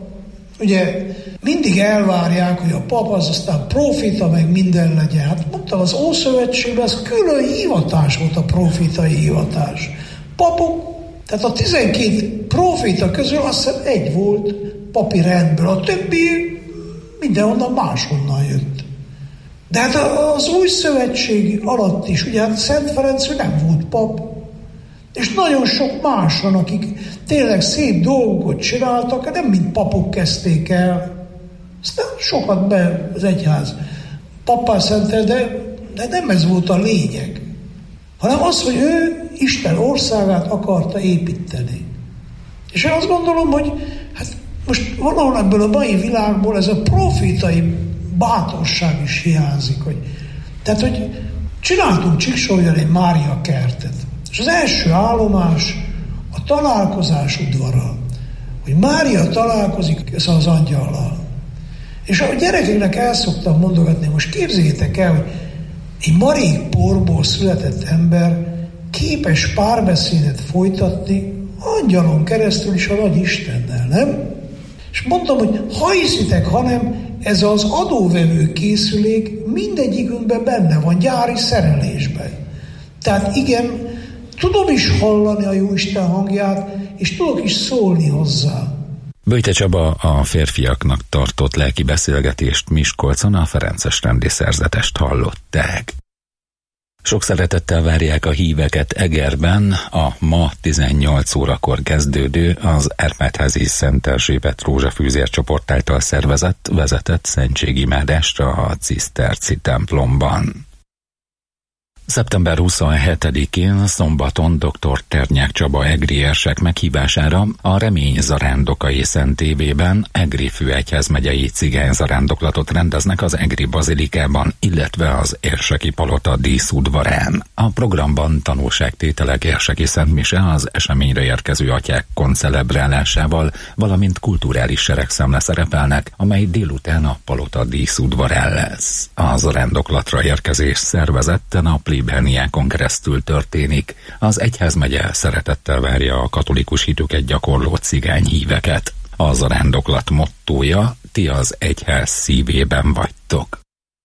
ugye mindig elvárják, hogy a pap az aztán profita, meg minden legyen. Hát mondtam, az Ószövetségben ez külön hivatás volt, a profitai hivatás. Papok, tehát a 12 profita közül azt hiszem egy volt papi rendből, a többi mindenhonnan máshonnan jött. De hát az új szövetség alatt is, ugye hát Szent Ferenc nem volt pap, és nagyon sok más van, akik tényleg szép dolgokat csináltak, de nem mint papok kezdték el. Aztán sokat be az egyház pappá szentel, de nem ez volt a lényeg, hanem az, hogy ő Isten országát akarta építeni. És én azt gondolom, hogy hát most valahol ebből a mai világból ez a profitai bátorság is hiányzik. Tehát, hogy csináltunk Csíksólyán egy Mária kertet, és az első állomás a találkozás udvara, hogy Mária találkozik az angyallal. És a gyerekeknek el szoktam mondogatni, most képzeljétek el, hogy egy marék porból született ember képes párbeszédet folytatni angyalon keresztül is a nagy Istennel, nem? És mondtam, hogy ha hiszitek, hanem ez az adóvevő készülék mindegyikünkben benne van, gyári szerelésben. Tehát igen, tudom is hallani a Jóisten hangját, és tudok is szólni hozzá. Böjte Csaba a férfiaknak tartott lelki beszélgetést Miskolcon, a Ferences rendi szerzetest hallották. Sok szeretettel várják a híveket Egerben a ma 18 órakor kezdődő, az Árpád-házi Szent Erzsébet Rózsafűzér csoport által vezetett szentségimádásra a Ciszterci templomban. Szeptember 27-én szombaton dr. Ternyák Csaba egri érsek meghívására a Remény zarándokai Szent Évében Egri főegyházmegyei cigányzarándoklatot rendeznek az Egri bazilikában, illetve az érseki palota díszudvarán. A programban tanúságtételek, érseki szentmise, az eseményre érkező atyák koncelebrálásával, valamint kulturális seregszemle szerepelnek, amely délután a palota díszudvarán lesz. A zarándoklatra érkezés szervezetten a plébániákon keresztül történik. Az egyházmegye szeretettel várja a katolikus hitüket gyakorló cigány híveket. A zarándoklat mottója: ti az egyház szívében vagytok.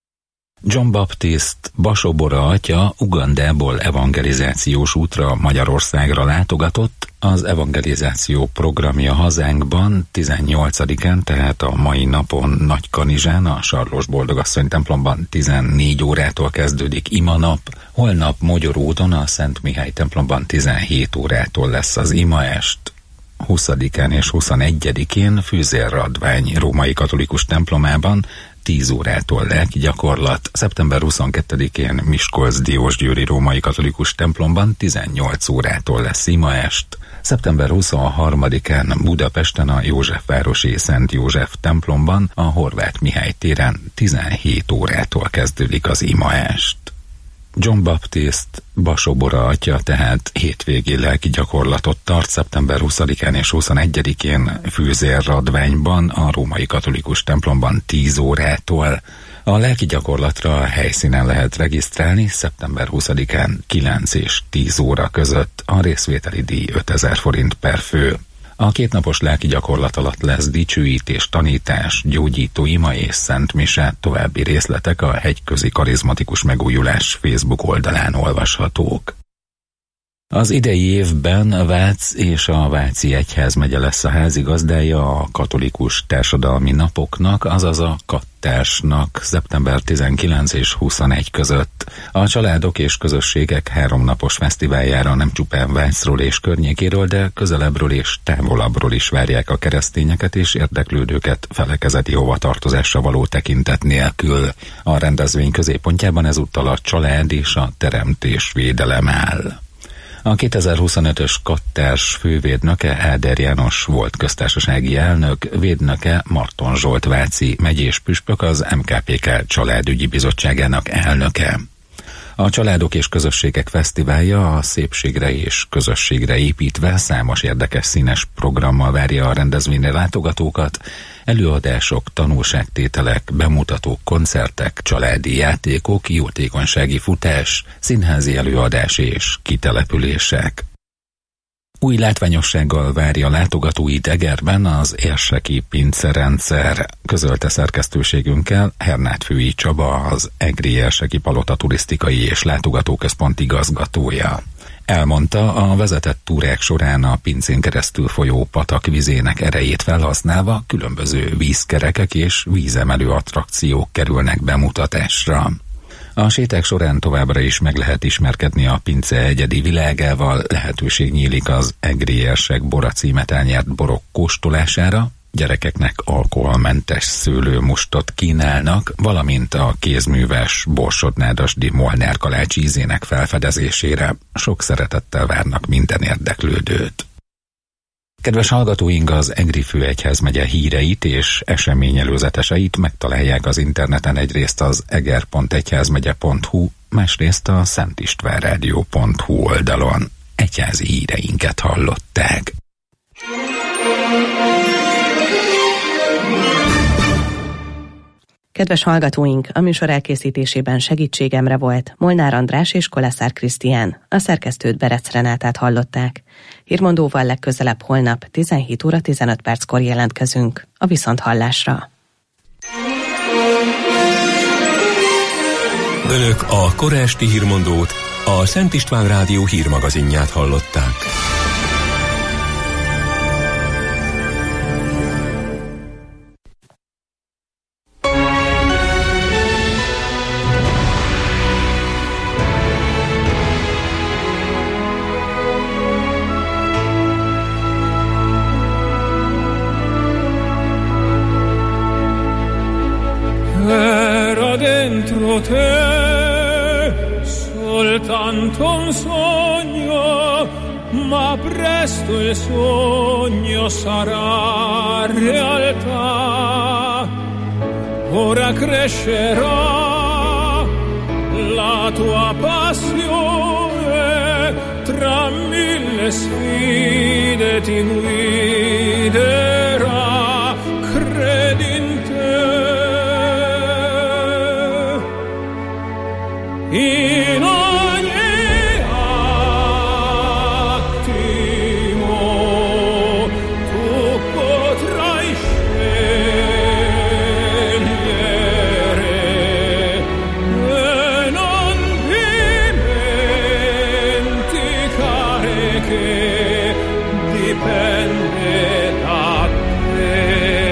John Baptist Basobora atya Ugandából evangelizációs útra Magyarországra látogatott. Az evangelizáció programja hazánkban 18-án, tehát a mai napon Nagykanizsán, a Sarlós Boldogasszony templomban 14 órától kezdődik imanap, holnap Mogyoródon a Szent Mihály templomban 17 órától lesz az imaest. 20-án és 21-én Fűzérradvány római katolikus templomában 10 órától lelkigyakorlat, szeptember 22-én Miskolc Diósgyőri római katolikus templomban 18 órától lesz imaest, szeptember 23-án Budapesten a Józsefvárosi Szent József templomban a Horváth Mihály téren 17 órától kezdődik az imaest. John Baptist Basobora atya tehát hétvégi lelki gyakorlatot tart szeptember 20-án és 21-én Fűzérradványban a római katolikus templomban 10 órától. A lelki gyakorlatra a helyszínen lehet regisztrálni szeptember 20-án 9 és 10 óra között. A részvételi díj 5000 forint per fő. A kétnapos lelki gyakorlat alatt lesz dicsőítés, tanítás, gyógyító ima és szentmise, további részletek a Hegyközi Karizmatikus Megújulás Facebook oldalán olvashatók. Az idei évben Vác és a Váci Egyházmegye lesz a házigazdája a katolikus társadalmi napoknak, azaz a kattársnak szeptember 19 és 21 között. A családok és közösségek 3 napos fesztiváljára nem csupán Vácról és környékéről, de közelebbről és távolabbról is várják a keresztényeket és érdeklődőket felekezeti hovatartozásra való tekintet nélkül. A rendezvény középpontjában ezúttal a család és a teremtés védelem áll. A 2025-ös kattárs fővédnöke Áder János volt köztársasági elnök, védnöke Marton Zsolt váci megyés püspök, az MKPK családügyi bizottságának elnöke. A Családok és Közösségek Fesztiválja a szépségre és közösségre építve számos érdekes színes programmal várja a rendezvényre látogatókat, előadások, tanulságtételek, bemutatók, koncertek, családi játékok, jótékonysági futás, színházi előadás és kitelepülések. Új látványossággal várja látogatóit Egerben az érseki pincerendszer, közölte szerkesztőségünkkel Hernát-Fői Csaba, az Egri érseki palota turisztikai és látogatóközpont igazgatója. Elmondta, a vezetett túrák során a pincén keresztül folyó patak vizének erejét felhasználva különböző vízkerekek és vízemelő attrakciók kerülnek bemutatásra. A séták során továbbra is meg lehet ismerkedni a pince egyedi világával, lehetőség nyílik az egri érsek bora címet elnyert borok kóstolására, gyerekeknek alkoholmentes szőlőmustot kínálnak, valamint a kézműves borsodnádasdi molnár kalács ízének felfedezésére. Sok szeretettel várnak minden érdeklődőt. Kedves hallgatóink, az Egri főegyházmegye híreit és eseményelőzeteseit megtalálják az interneten, egyrészt az eger.egyházmegye.hu, másrészt a szentistvánrádió.hu oldalon. Egyházi híreinket hallották. Kedves hallgatóink, a műsor elkészítésében segítségemre volt Molnár András és Koleszár Krisztián, a szerkesztőt Berec Renátát hallották. Hírmondóval legközelebb holnap 17 óra 15 perckor jelentkezünk. A viszonthallásra. Önök a kora esti hírmondót, a Szent István Rádió hírmagazinját hallották. Dentro te soltanto un sogno, ma presto il sogno sarà realtà. Ora crescerà la tua passione, tra mille sfide ti guiderà. Credi in te. In ogni attimo tu potrai scegliere e non dimenticare che dipende da te.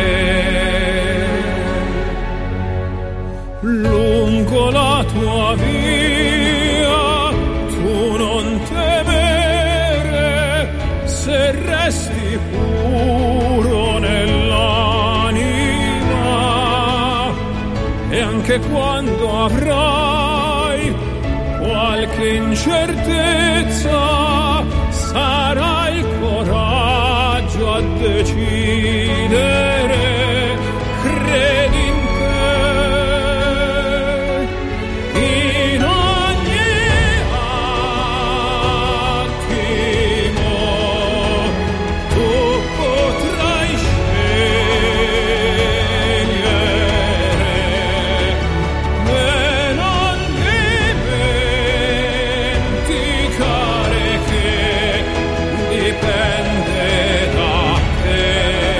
Lungo la tua via tu non temere, se resti puro nell'anima, e anche quando avrai qualche incertezza sarà il coraggio a decidere. Credi in dipende da te.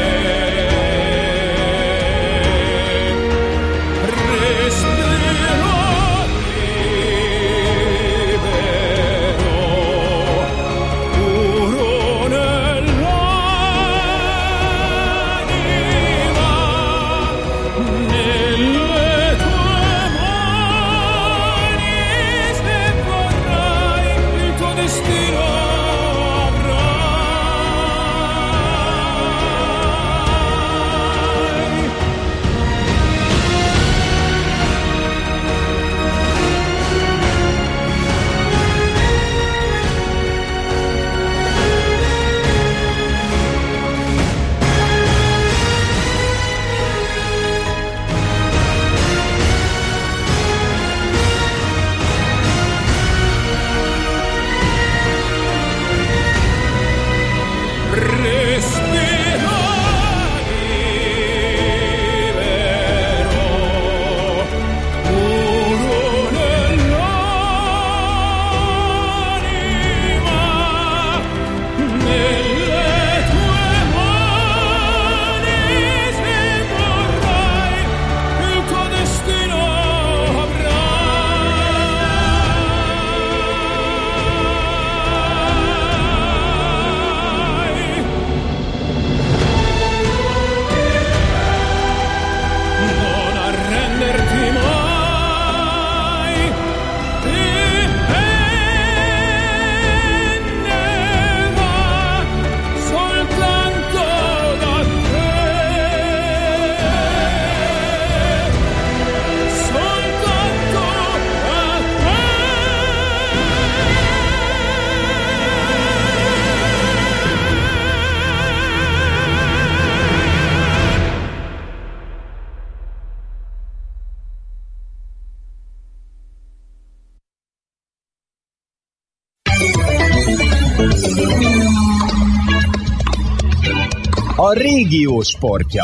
A régió sportja.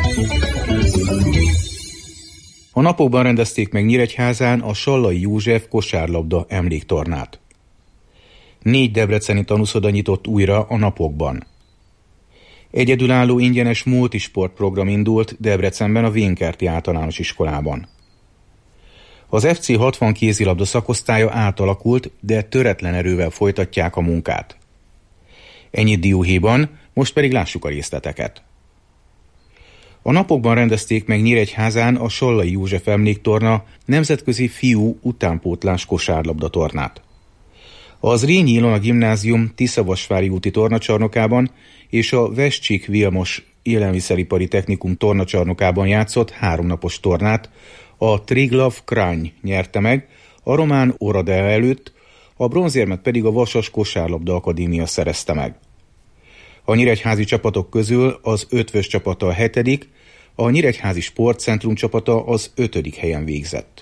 A napokban rendezték meg Nyíregyházán a Sallai József kosárlabda emléktornát. 4 debreceni tanúszoda nyitott újra a napokban. Egyedülálló ingyenes multisport-program indult Debrecenben a Vénkerti általános iskolában. Az FC 60 kézilabda szakosztálya átalakult, de töretlen erővel folytatják a munkát. Ennyit dióhéjban, most pedig lássuk a részleteket. A napokban rendezték meg Nyíregyházán a Sallai József emléktorna nemzetközi fiú utánpótlás kosárlabda tornát. Az Rényi Ilona Gimnázium Tiszavasvári úti tornacsarnokában és a Vescsik Vilmos élelmiszeripari technikum tornacsarnokában játszott 3 napos tornát a Triglav Krány nyerte meg, a román Oradea előtt, a bronzérmet pedig a Vasas Kosárlabda Akadémia szerezte meg. A nyíregyházi csapatok közül az Ötvös csapata a 7., a Nyíregyházi Sportcentrum csapata az 5. helyen végzett.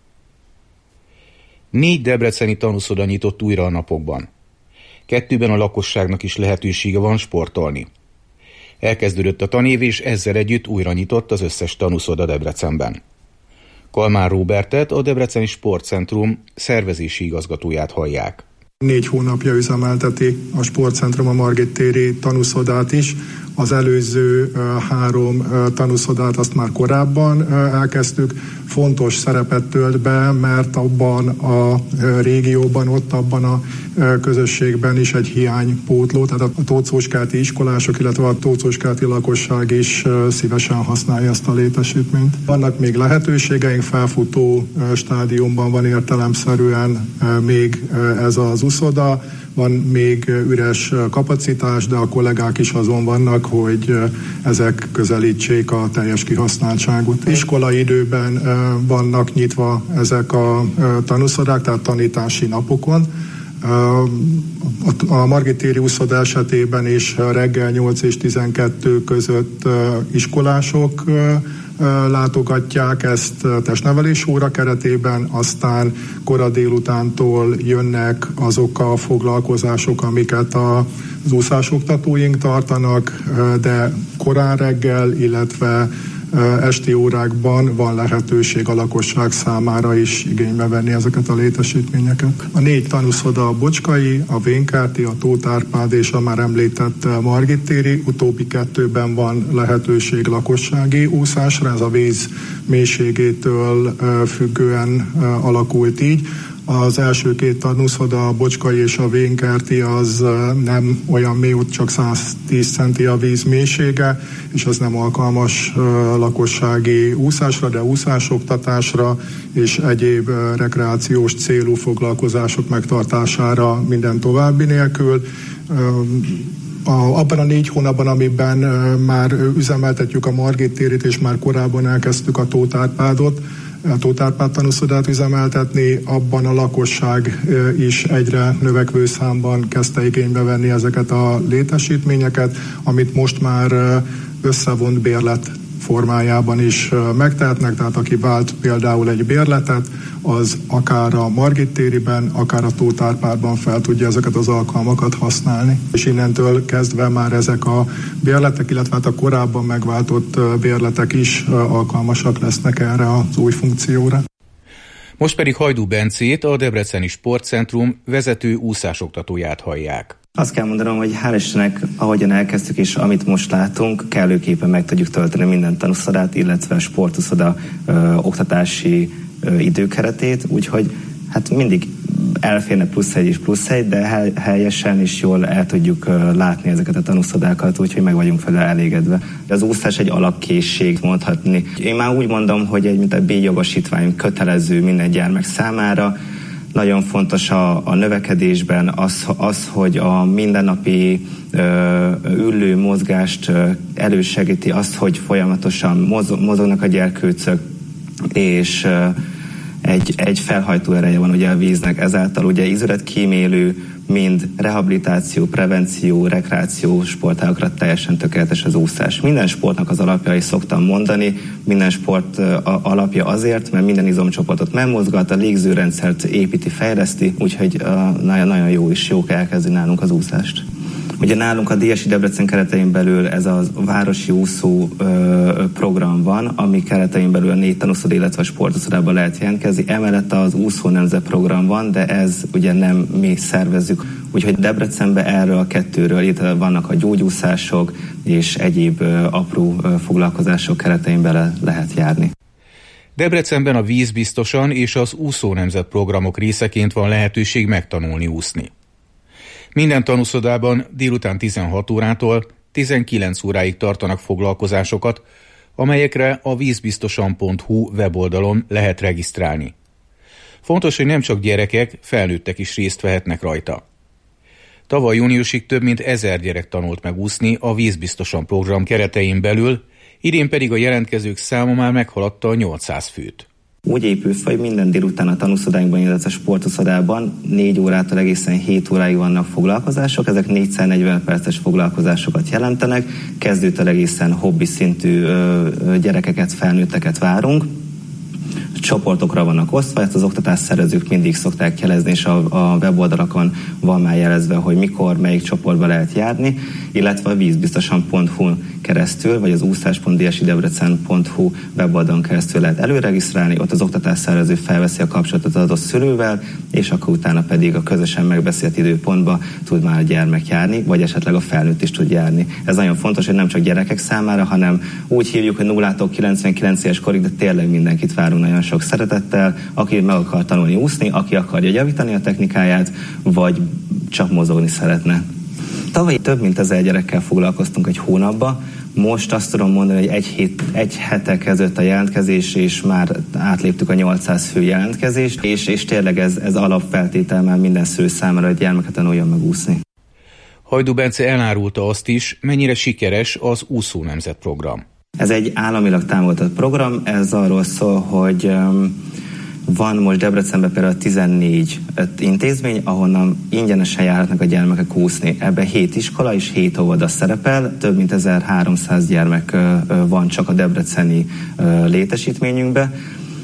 4 debreceni tanúszoda nyitott újra a napokban. 2-ben a lakosságnak is lehetősége van sportolni. Elkezdődött a tanév, és ezzel együtt újra nyitott az összes tanúszoda Debrecenben. Kalmár Róbertet, a Debreceni Sportcentrum szervezési igazgatóját hallják. 4 hónapja üzemelteti a Sportcentrum a Margit téri tanúszodát is. Az előző 3 tanúszodát azt már korábban elkezdtük. Fontos szerepet tölt be, mert abban a régióban, ott abban a közösségben is egy hiánypótló, tehát a tóczóskáti iskolások, illetve a tóczóskáti lakosság is szívesen használja ezt a létesítményt. Vannak még lehetőségeink, felfutó stádiumban van értelemszerűen még ez az uszoda, van még üres kapacitás, de a kollégák is azon vannak, hogy ezek közelítsék a teljes kihasználtságot. Iskolai időben vannak nyitva ezek a tanúszodák, tehát tanítási napokon. A Margit téri uszoda esetében is reggel 8 és 12 között iskolások látogatják ezt testnevelés óra keretében, aztán kora délutántól jönnek azok a foglalkozások, amiket az úszásoktatóink tartanak, de korán reggel, illetve esti órákban van lehetőség a lakosság számára is igénybe venni ezeket a létesítményeket. A 4 tanúszoda a Bocskai, a Vénkerti, a Tóth Árpád és a már említett Margit téri, utóbbi 2-ben van lehetőség lakossági úszásra, ez a víz mélységétől függően alakult így. Az első 2 tanúszoda, a Bocskai és a Vénkerti, az nem olyan mély, ott csak 110 centi a víz mélysége, és az nem alkalmas lakossági úszásra, de úszásoktatásra és egyéb rekreációs célú foglalkozások megtartására minden további nélkül. Abban a 4 hónapban, amiben már üzemeltetjük a Margit térit, és már korábban elkezdtük a Tóth Árpádot, a Tóth Árpád tanúszodát üzemeltetni, abban a lakosság is egyre növekvő számban kezdte igénybe venni ezeket a létesítményeket, amit most már összevont bérlet formájában is megtehetnek, tehát aki vált például egy bérletet, az akár a Margit tériben, akár a Tóth Árpádban fel tudja ezeket az alkalmakat használni. És innentől kezdve már ezek a bérletek, illetve hát a korábban megváltott bérletek is alkalmasak lesznek erre az új funkcióra. Most pedig Hajdú Bencét, a Debreceni Sportcentrum vezető úszásoktatóját hallják. Azt kell mondanom, hogy hál' Istennek, ahogyan elkezdtük és amit most látunk, kellőképpen meg tudjuk tölteni minden tanúszodát, illetve sportuszoda oktatási időkeretét, úgyhogy hát mindig elférne plusz egy, de helyesen és jól el tudjuk látni ezeket a tanúszodákat, úgyhogy meg vagyunk vele elégedve. Az úszás egy alapkészség mondhatni. Én már úgy mondom, hogy mint a B-jogosítvány kötelező minden gyermek számára. Nagyon fontos a növekedésben az, hogy a mindennapi ülő mozgást elősegíti, azt, hogy folyamatosan mozognak a gyerkőcök, és egy felhajtó ereje van ugye a víznek, ezáltal ugye ízületkímélő mind rehabilitáció, prevenció, rekreáció sportágakra teljesen tökéletes az úszás. Minden sportnak az alapjai szoktam mondani, minden sport alapja azért, mert minden izomcsoportot megmozgat, a légzőrendszert építi, fejleszti, úgyhogy nagyon jó és jó kell elkezdeni nálunk az úszást. Ugye nálunk a DSI Debrecen keretein belül ez a városi úszó program van, ami keretein belül a 4 tanúszoda, illetve a sportuszodában lehet jelentkezni. Emellett az úszó nemzet program van, de ez ugye nem mi szervezzük. Úgyhogy Debrecenben erről a kettőről itt vannak a gyógyúszások és egyéb apró foglalkozások keretein bele lehet járni. Debrecenben a vízbiztosan és az úszó nemzet programok részeként van lehetőség megtanulni úszni. Minden tanúszodában délután 16 órától 19 óráig tartanak foglalkozásokat, amelyekre a vízbiztosan.hu weboldalon lehet regisztrálni. Fontos, hogy nem csak gyerekek, felnőttek is részt vehetnek rajta. Tavaly júniusig több mint 1000 gyerek tanult meg úszni a vízbiztosan program keretein belül, idén pedig a jelentkezők száma már meghaladta a 800 főt. Úgy épül fel, hogy minden délután a tanúszodáinkban, illetve a sportuszodában 4 órától egészen 7 óráig vannak foglalkozások. Ezek 4x40 perces foglalkozásokat jelentenek. Kezdőtől egészen hobbi szintű gyerekeket, felnőtteket várunk. Csoportokra vannak osztva, ezt az oktatásszervezők mindig szokták jelezni, és a weboldalakon van már jelezve, hogy mikor, melyik csoportba lehet járni, illetve a vízbiztosan.hu keresztül, vagy az úszás.dsidebrecen.hu weboldalon keresztül lehet előregisztrálni, ott az oktatásszervező felveszi a kapcsolatot az adott szülővel, és akkor utána pedig a közösen megbeszélt időpontba tud már a gyermek járni, vagy esetleg a felnőtt is tud járni. Ez nagyon fontos, hogy nem csak gyerekek számára, hanem úgy hívjuk, hogy 0-tól 99 éves korig, de tényleg mindenkit várunk nagyon sok szeretettel, aki meg akar tanulni úszni, aki akarja javítani a technikáját, vagy csak mozogni szeretne. Tavaly több mint 1000 gyerekkel foglalkoztunk egy hónapban, most azt tudom mondani, hogy egy hete kezdett a jelentkezés, és már átléptük a 800 fő jelentkezést, és tényleg ez alapfeltétel már minden szülő számára, hogy gyermeket tanuljon meg úszni. Hajdú Bence elárulta azt is, mennyire sikeres az úszó nemzet program. Ez egy államilag támogatott program, ez arról szól, hogy van most Debrecenben például 14 intézmény, ahonnan ingyenesen járhatnak a gyermekek úszni. Ebben 7 iskola és 7 óvoda szerepel, több mint 1300 gyermek van csak a debreceni létesítményünkben.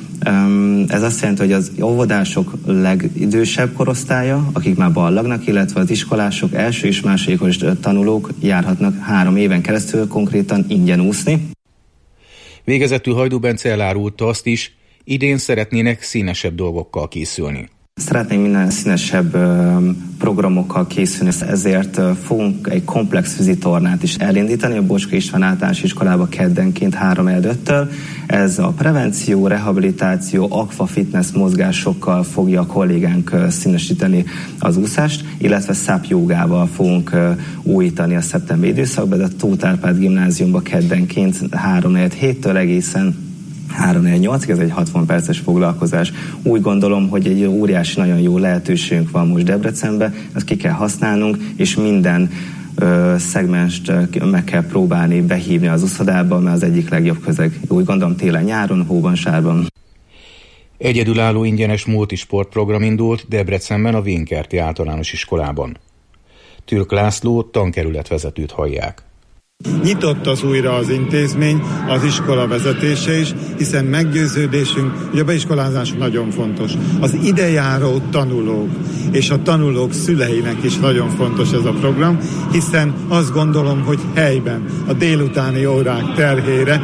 Ez azt jelenti, hogy az óvodások legidősebb korosztálya, akik már ballagnak, illetve az iskolások, első és másodikos tanulók járhatnak 3 éven keresztül konkrétan ingyen úszni. Végezetül Hajdú Bence elárulta azt is, idén szeretnének színesebb dolgokkal készülni. Szeretnénk minden színesebb programokkal készülni, ezért fogunk egy komplex vízitornát is elindítani a Bocskay István általános iskolába keddenként 3-5-től. Ez a prevenció, rehabilitáció, aqua fitness mozgásokkal fogja a kollégánk színesíteni az úszást, illetve SAP jogával fogunk újítani a szeptemberi időszakban, de a Tóth Árpád gimnáziumba keddenként 3-7-től egészen 3-8-ig, ez egy 60 perces foglalkozás. Úgy gondolom, hogy egy óriási, nagyon jó lehetőségünk van most Debrecenben, ezt ki kell használnunk, és minden szegmenst meg kell próbálni behívni az úszodába, mert az egyik legjobb közeg. Úgy gondolom télen-nyáron, hóban, sárban. Egyedülálló ingyenes multisportprogram indult Debrecenben a Vénkerti általános iskolában. Türk László tankerületvezetőt hallják. Nyitott az újra az intézmény, az iskola vezetése is, hiszen meggyőződésünk, hogy a beiskolázás nagyon fontos. Az idejáró tanulók és a tanulók szüleinek is nagyon fontos ez a program, hiszen azt gondolom, hogy helyben a délutáni órák terhére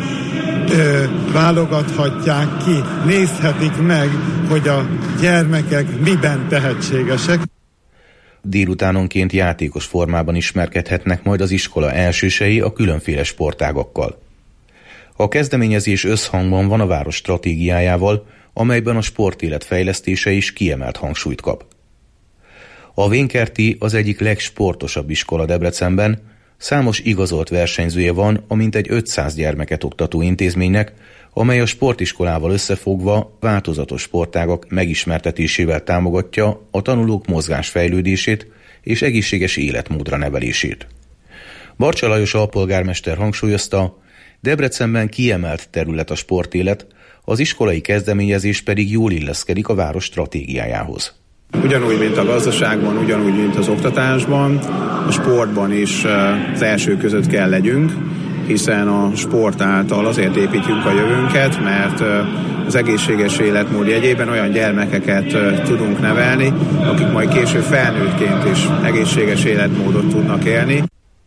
válogathatják ki, nézhetik meg, hogy a gyermekek miben tehetségesek. Délutánonként játékos formában ismerkedhetnek majd az iskola elsősei a különféle sportágakkal. A kezdeményezés összhangban van a város stratégiájával, amelyben a sportélet fejlesztése is kiemelt hangsúlyt kap. A Vénkerti az egyik legsportosabb iskola Debrecenben, számos igazolt versenyzője van a mintegy 500 gyermeket oktató intézménynek, amely a sportiskolával összefogva változatos sportágak megismertetésével támogatja a tanulók mozgásfejlődését és egészséges életmódra nevelését. Barcsa Lajos alpolgármester hangsúlyozta, Debrecenben kiemelt terület a sportélet, az iskolai kezdeményezés pedig jól illeszkedik a város stratégiájához. Ugyanúgy, mint a gazdaságban, ugyanúgy, mint az oktatásban, a sportban is az első között kell legyünk, hiszen a sport által azért építjük a jövőnket, mert az egészséges életmód jegyében olyan gyermekeket tudunk nevelni, akik majd később felnőttként is egészséges életmódot tudnak élni.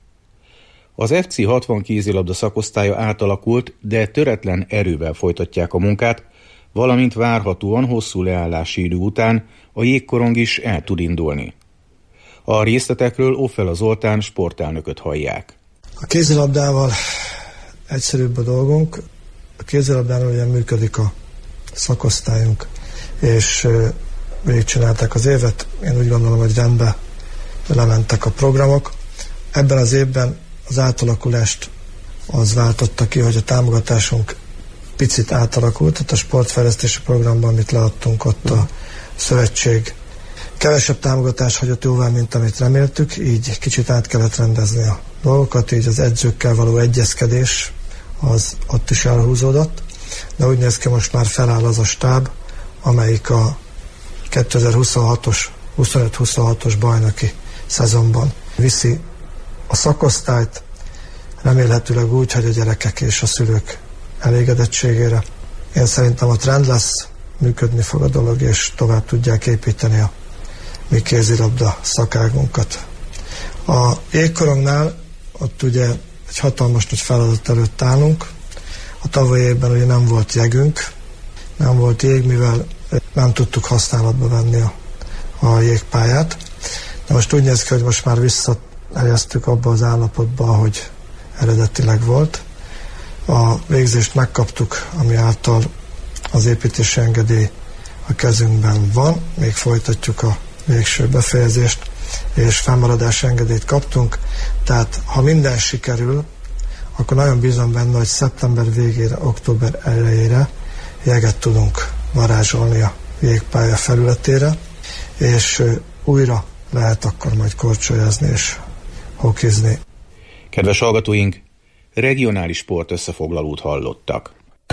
Az FC 60 kézilabda szakosztálya átalakult, de töretlen erővel folytatják a munkát, valamint várhatóan hosszú leállási idő után a jégkorong is el tud indulni. A részletekről Offel Zoltán sportelnököt hallják. A kézilabdával egyszerűbb a dolgunk. A kézilabdánál ugye működik a szakosztályunk, és végigcsinálták az évet. Én úgy gondolom, hogy rendben lementek a programok. Ebben az évben az átalakulást az váltotta ki, hogy a támogatásunk picit átalakult, tehát a sportfejlesztési programban, amit leadtunk, ott a szövetség kevesebb támogatás hagyott jóvá, mint amit reméltük, így kicsit át kellett rendezni a dolgokat, így az edzőkkel való egyezkedés az ott is elhúzódott, de úgy néz ki, most már feláll az a stáb, amelyik a 2026-os, 25-26-os bajnoki szezonban viszi a szakosztályt, remélhetőleg úgy, hogy a gyerekek és a szülők elégedettségére. Én szerintem ott rend lesz, működni fog a dolog, és tovább tudják építeni a mi kézilabda szakágunkat. A jégkorongnál ott ugye egy hatalmas nagy feladat előtt állunk. A tavalyi évben ugye nem volt jegünk, nem volt jég, mivel nem tudtuk használatba venni a jégpályát. De most úgy néz ki, hogy most már visszahelyeztük abba az állapotba, ahogy eredetileg volt. A végzést megkaptuk, ami által az építési engedély a kezünkben van, még folytatjuk a végső befejezést, és fennmaradási engedélyt kaptunk, tehát ha minden sikerül, akkor nagyon bízom benne, hogy szeptember végére, október elejére jeget tudunk varázsolni a jégpálya felületére, és újra lehet akkor majd korcsolyozni és hokizni. Kedves hallgatóink, regionális sport összefoglalót hallottak.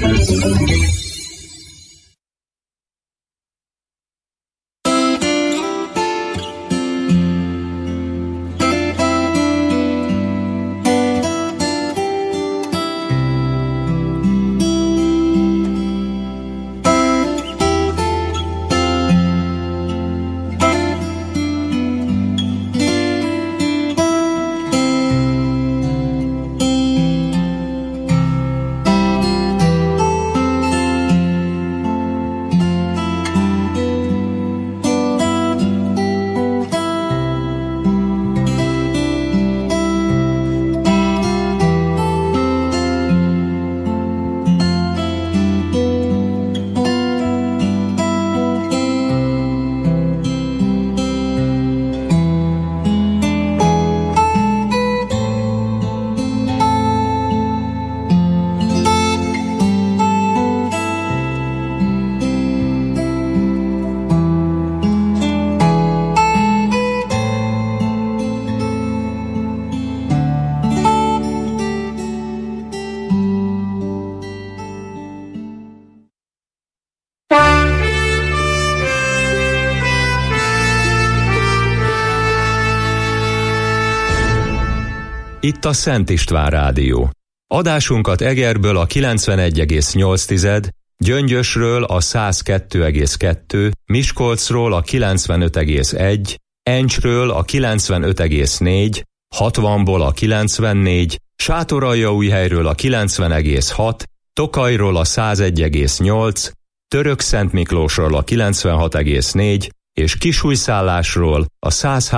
Itt a Szent István Rádió. Adásunkat Egerből a 91,8, Gyöngyösről a 102,2, Miskolcról a 95,1, Encsről a 95,4, 60-ból a 94, Sátoraljaújhelyről a 90,6, Tokajról a 101,8, Törökszentmiklósról a 96,4 és Kisújszállásról a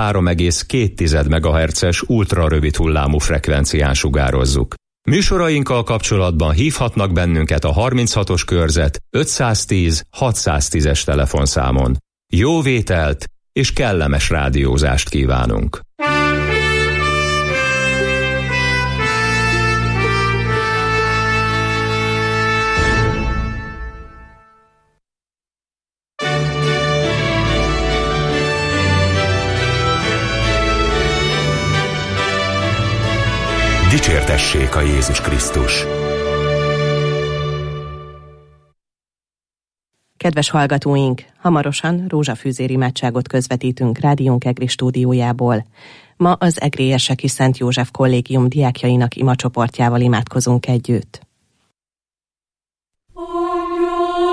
103,2 MHz-es ultrarövid hullámú frekvencián sugározzuk. Műsorainkkal kapcsolatban hívhatnak bennünket a 36-os körzet 510 610-es telefonszámon. Jó vételt és kellemes rádiózást kívánunk! Dicsértessék a Jézus Krisztus! Kedves hallgatóink, hamarosan rózsafűzéri imádságot közvetítünk rádiónk EGRI stúdiójából. Ma az egriérseki Szent József Kollégium diákjainak imacsoportjával imádkozunk együtt.